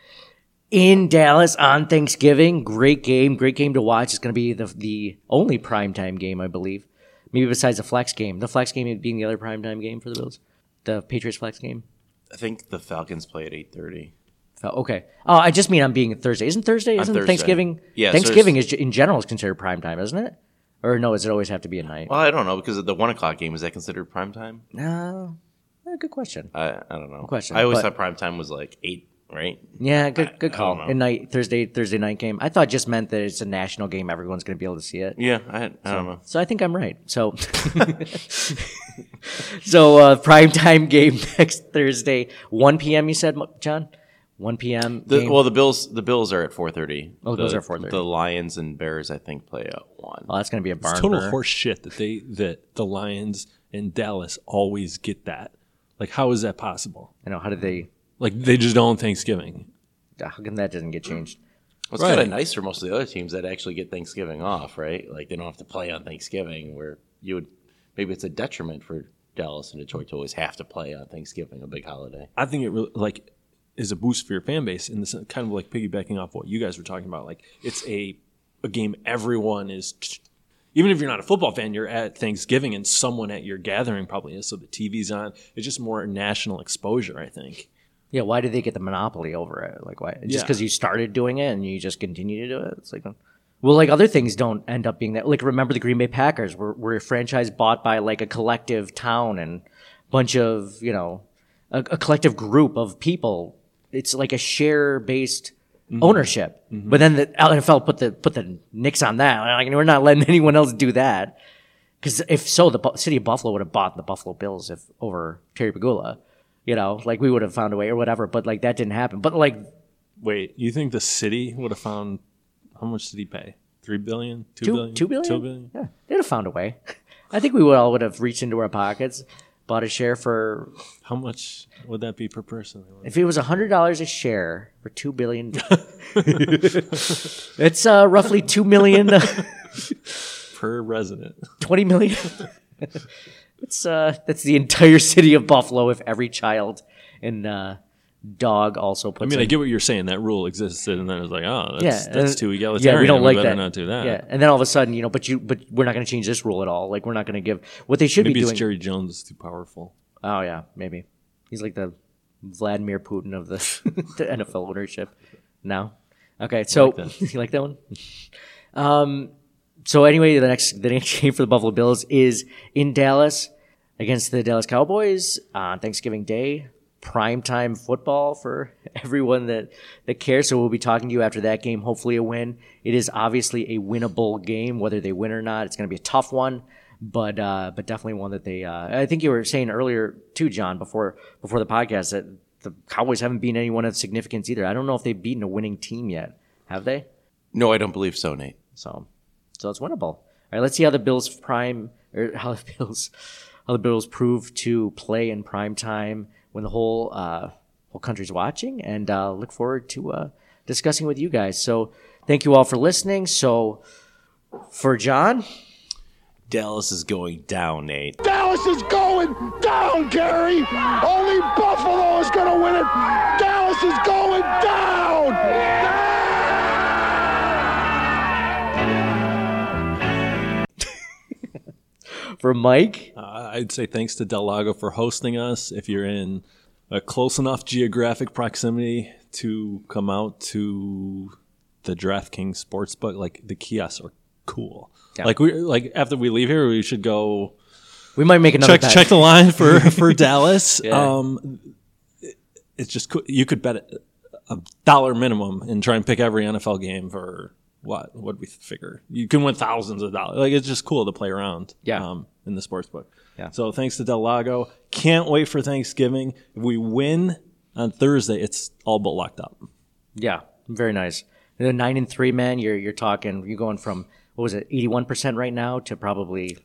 in Dallas on Thanksgiving. Great game to watch. It's going to be the only primetime game, I believe. Maybe besides the flex game. The flex game being the other primetime game for the Bills. The Patriots flex game. I think the Falcons play at 8:30. Okay. Oh, I just mean I'm being Thursday. Isn't Thursday? Isn't Thursday. Thanksgiving? Yeah. Thanksgiving is in general is considered primetime, isn't it? Or no, does it always have to be at night? Well, I don't know because of the 1:00 game. Is that considered primetime? No. Good question. I don't know. Good question. I always thought primetime was like 8, right? Yeah, good call. At night, Thursday night game. I thought it just meant that it's a national game. Everyone's going to be able to see it. Yeah, I don't know. So I think I'm right. So, primetime game next Thursday, 1 p.m. You said, John? 1 p.m. Well, the Bills are at 4:30. Oh, those are 4:30. The Lions and Bears, I think, play at 1. Oh, that's going to be a barn. It's total horse shit that the Lions and Dallas always get that. Like, how is that possible? I know. How did they? Like, they just don't Thanksgiving. How come that doesn't get changed? Well, it's kind of nice for most of the other teams that actually get Thanksgiving off, right? Like, they don't have to play on Thanksgiving, where maybe it's a detriment for Dallas and Detroit to always have to play on Thanksgiving, a big holiday. I think it really, is a boost for your fan base in the sense, kind of like piggybacking off what you guys were talking about. Like, it's a game everyone is. Even if you're not a football fan, you're at Thanksgiving and someone at your gathering probably is. So the TV's on. It's just more national exposure, I think. Yeah, why did they get the monopoly over it? Like, why? Just because you started doing it and you just continue to do it? It's like, well, like other things don't end up being that. Like, remember the Green Bay Packers were a franchise bought by like a collective town and bunch of, a collective group of people. It's like a share-based ownership. But then the NFL put the nix on that. Like, we're not letting anyone else do that. Because if so, the city of Buffalo would have bought the Buffalo Bills over Terry Pegula. Like we would have found a way or whatever. But like that didn't happen. But like, wait, you think the city would have found? How much did he pay? $3 billion? $2 billion? $2 billion? $2 billion? Yeah, they'd have found a way. I think we would have reached into our pockets, bought a share for. How much would that be per person? If it was $100 a share for $2 billion, it's roughly $2 million per resident. $20 million. That's the entire city of Buffalo if every child and dog also puts. I get what you're saying. That rule existed, and then it's like, oh, that's too egalitarian. Yeah, we don't like better that. Not do that. Yeah, and then all of a sudden, but we're not going to change this rule at all. Like we're not going to give what they should maybe be doing. Maybe Jerry Jones is too powerful. Oh yeah, maybe he's like the Vladimir Putin of the NFL ownership. No, okay. So you like that one? So anyway, the next game for the Buffalo Bills is in Dallas against the Dallas Cowboys on Thanksgiving Day. Primetime football for everyone that cares. So we'll be talking to you after that game. Hopefully a win. It is obviously a winnable game, whether they win or not. It's going to be a tough one, but definitely one that they. I think you were saying earlier too, John, before the podcast that the Cowboys haven't beaten anyone of significance either. I don't know if they've beaten a winning team yet. Have they? No, I don't believe so, Nate. So it's winnable. All right, let's see how the Bills how the Bills prove to play in prime time when the whole country's watching, and look forward to discussing with you guys. So thank you all for listening. So for John, Dallas is going down, Nate. Dallas is going down, Gary. Only Buffalo is going to win it. Dallas is going down. For Mike, I'd say thanks to Del Lago for hosting us. If you're in a close enough geographic proximity to come out to the DraftKings Sportsbook, like the kiosks are cool. Yeah. Like after we leave here, we should go. We might make another check the line for Dallas. Yeah. It's just cool. You could bet $1 minimum and try and pick every NFL game for. What we figure? You can win thousands of dollars. Like it's just cool to play around. Yeah. In the sportsbook. Yeah. So thanks to Del Lago. Can't wait for Thanksgiving. If we win on Thursday, it's all but locked up. Yeah. Very nice. The 9-3, man. You're going from what was it, 81% right now to probably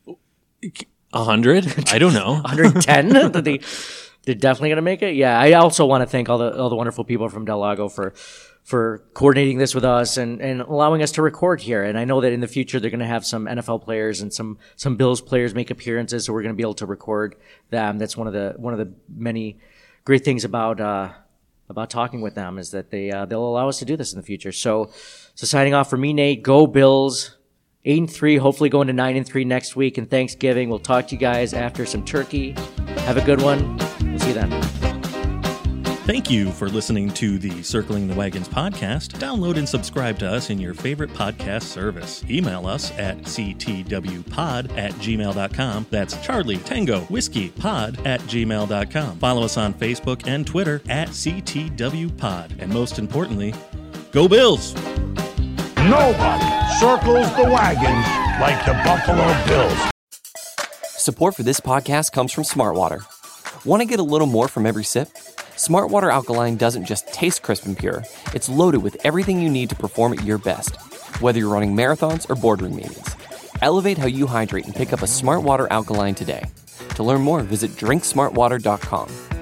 100. I don't know. 110. They're definitely gonna make it. Yeah. I also want to thank all the wonderful people from Del Lago for coordinating this with us and allowing us to record here. And I know that in the future they're going to have some NFL players and some Bills players make appearances, so we're going to be able to record them. That's one of the many great things about talking with them is that they'll allow us to do this in the future. So signing off for me, Nate. Go Bills. 8-3, hopefully going to 9-3 next week and Thanksgiving. We'll talk to you guys after some turkey. Have a good one. We'll see you then. Thank you for listening to the Circling the Wagons podcast. Download and subscribe to us in your favorite podcast service. Email us at ctwpod@gmail.com. That's Charlie Tango Whiskey Pod@gmail.com. Follow us on Facebook and Twitter at CTWPod. And most importantly, go Bills! Nobody circles the wagons like the Buffalo Bills. Support for this podcast comes from Smartwater. Want to get a little more from every sip? Smartwater Alkaline doesn't just taste crisp and pure, it's loaded with everything you need to perform at your best, whether you're running marathons or boardroom meetings. Elevate how you hydrate and pick up a Smartwater Alkaline today. To learn more, visit drinksmartwater.com.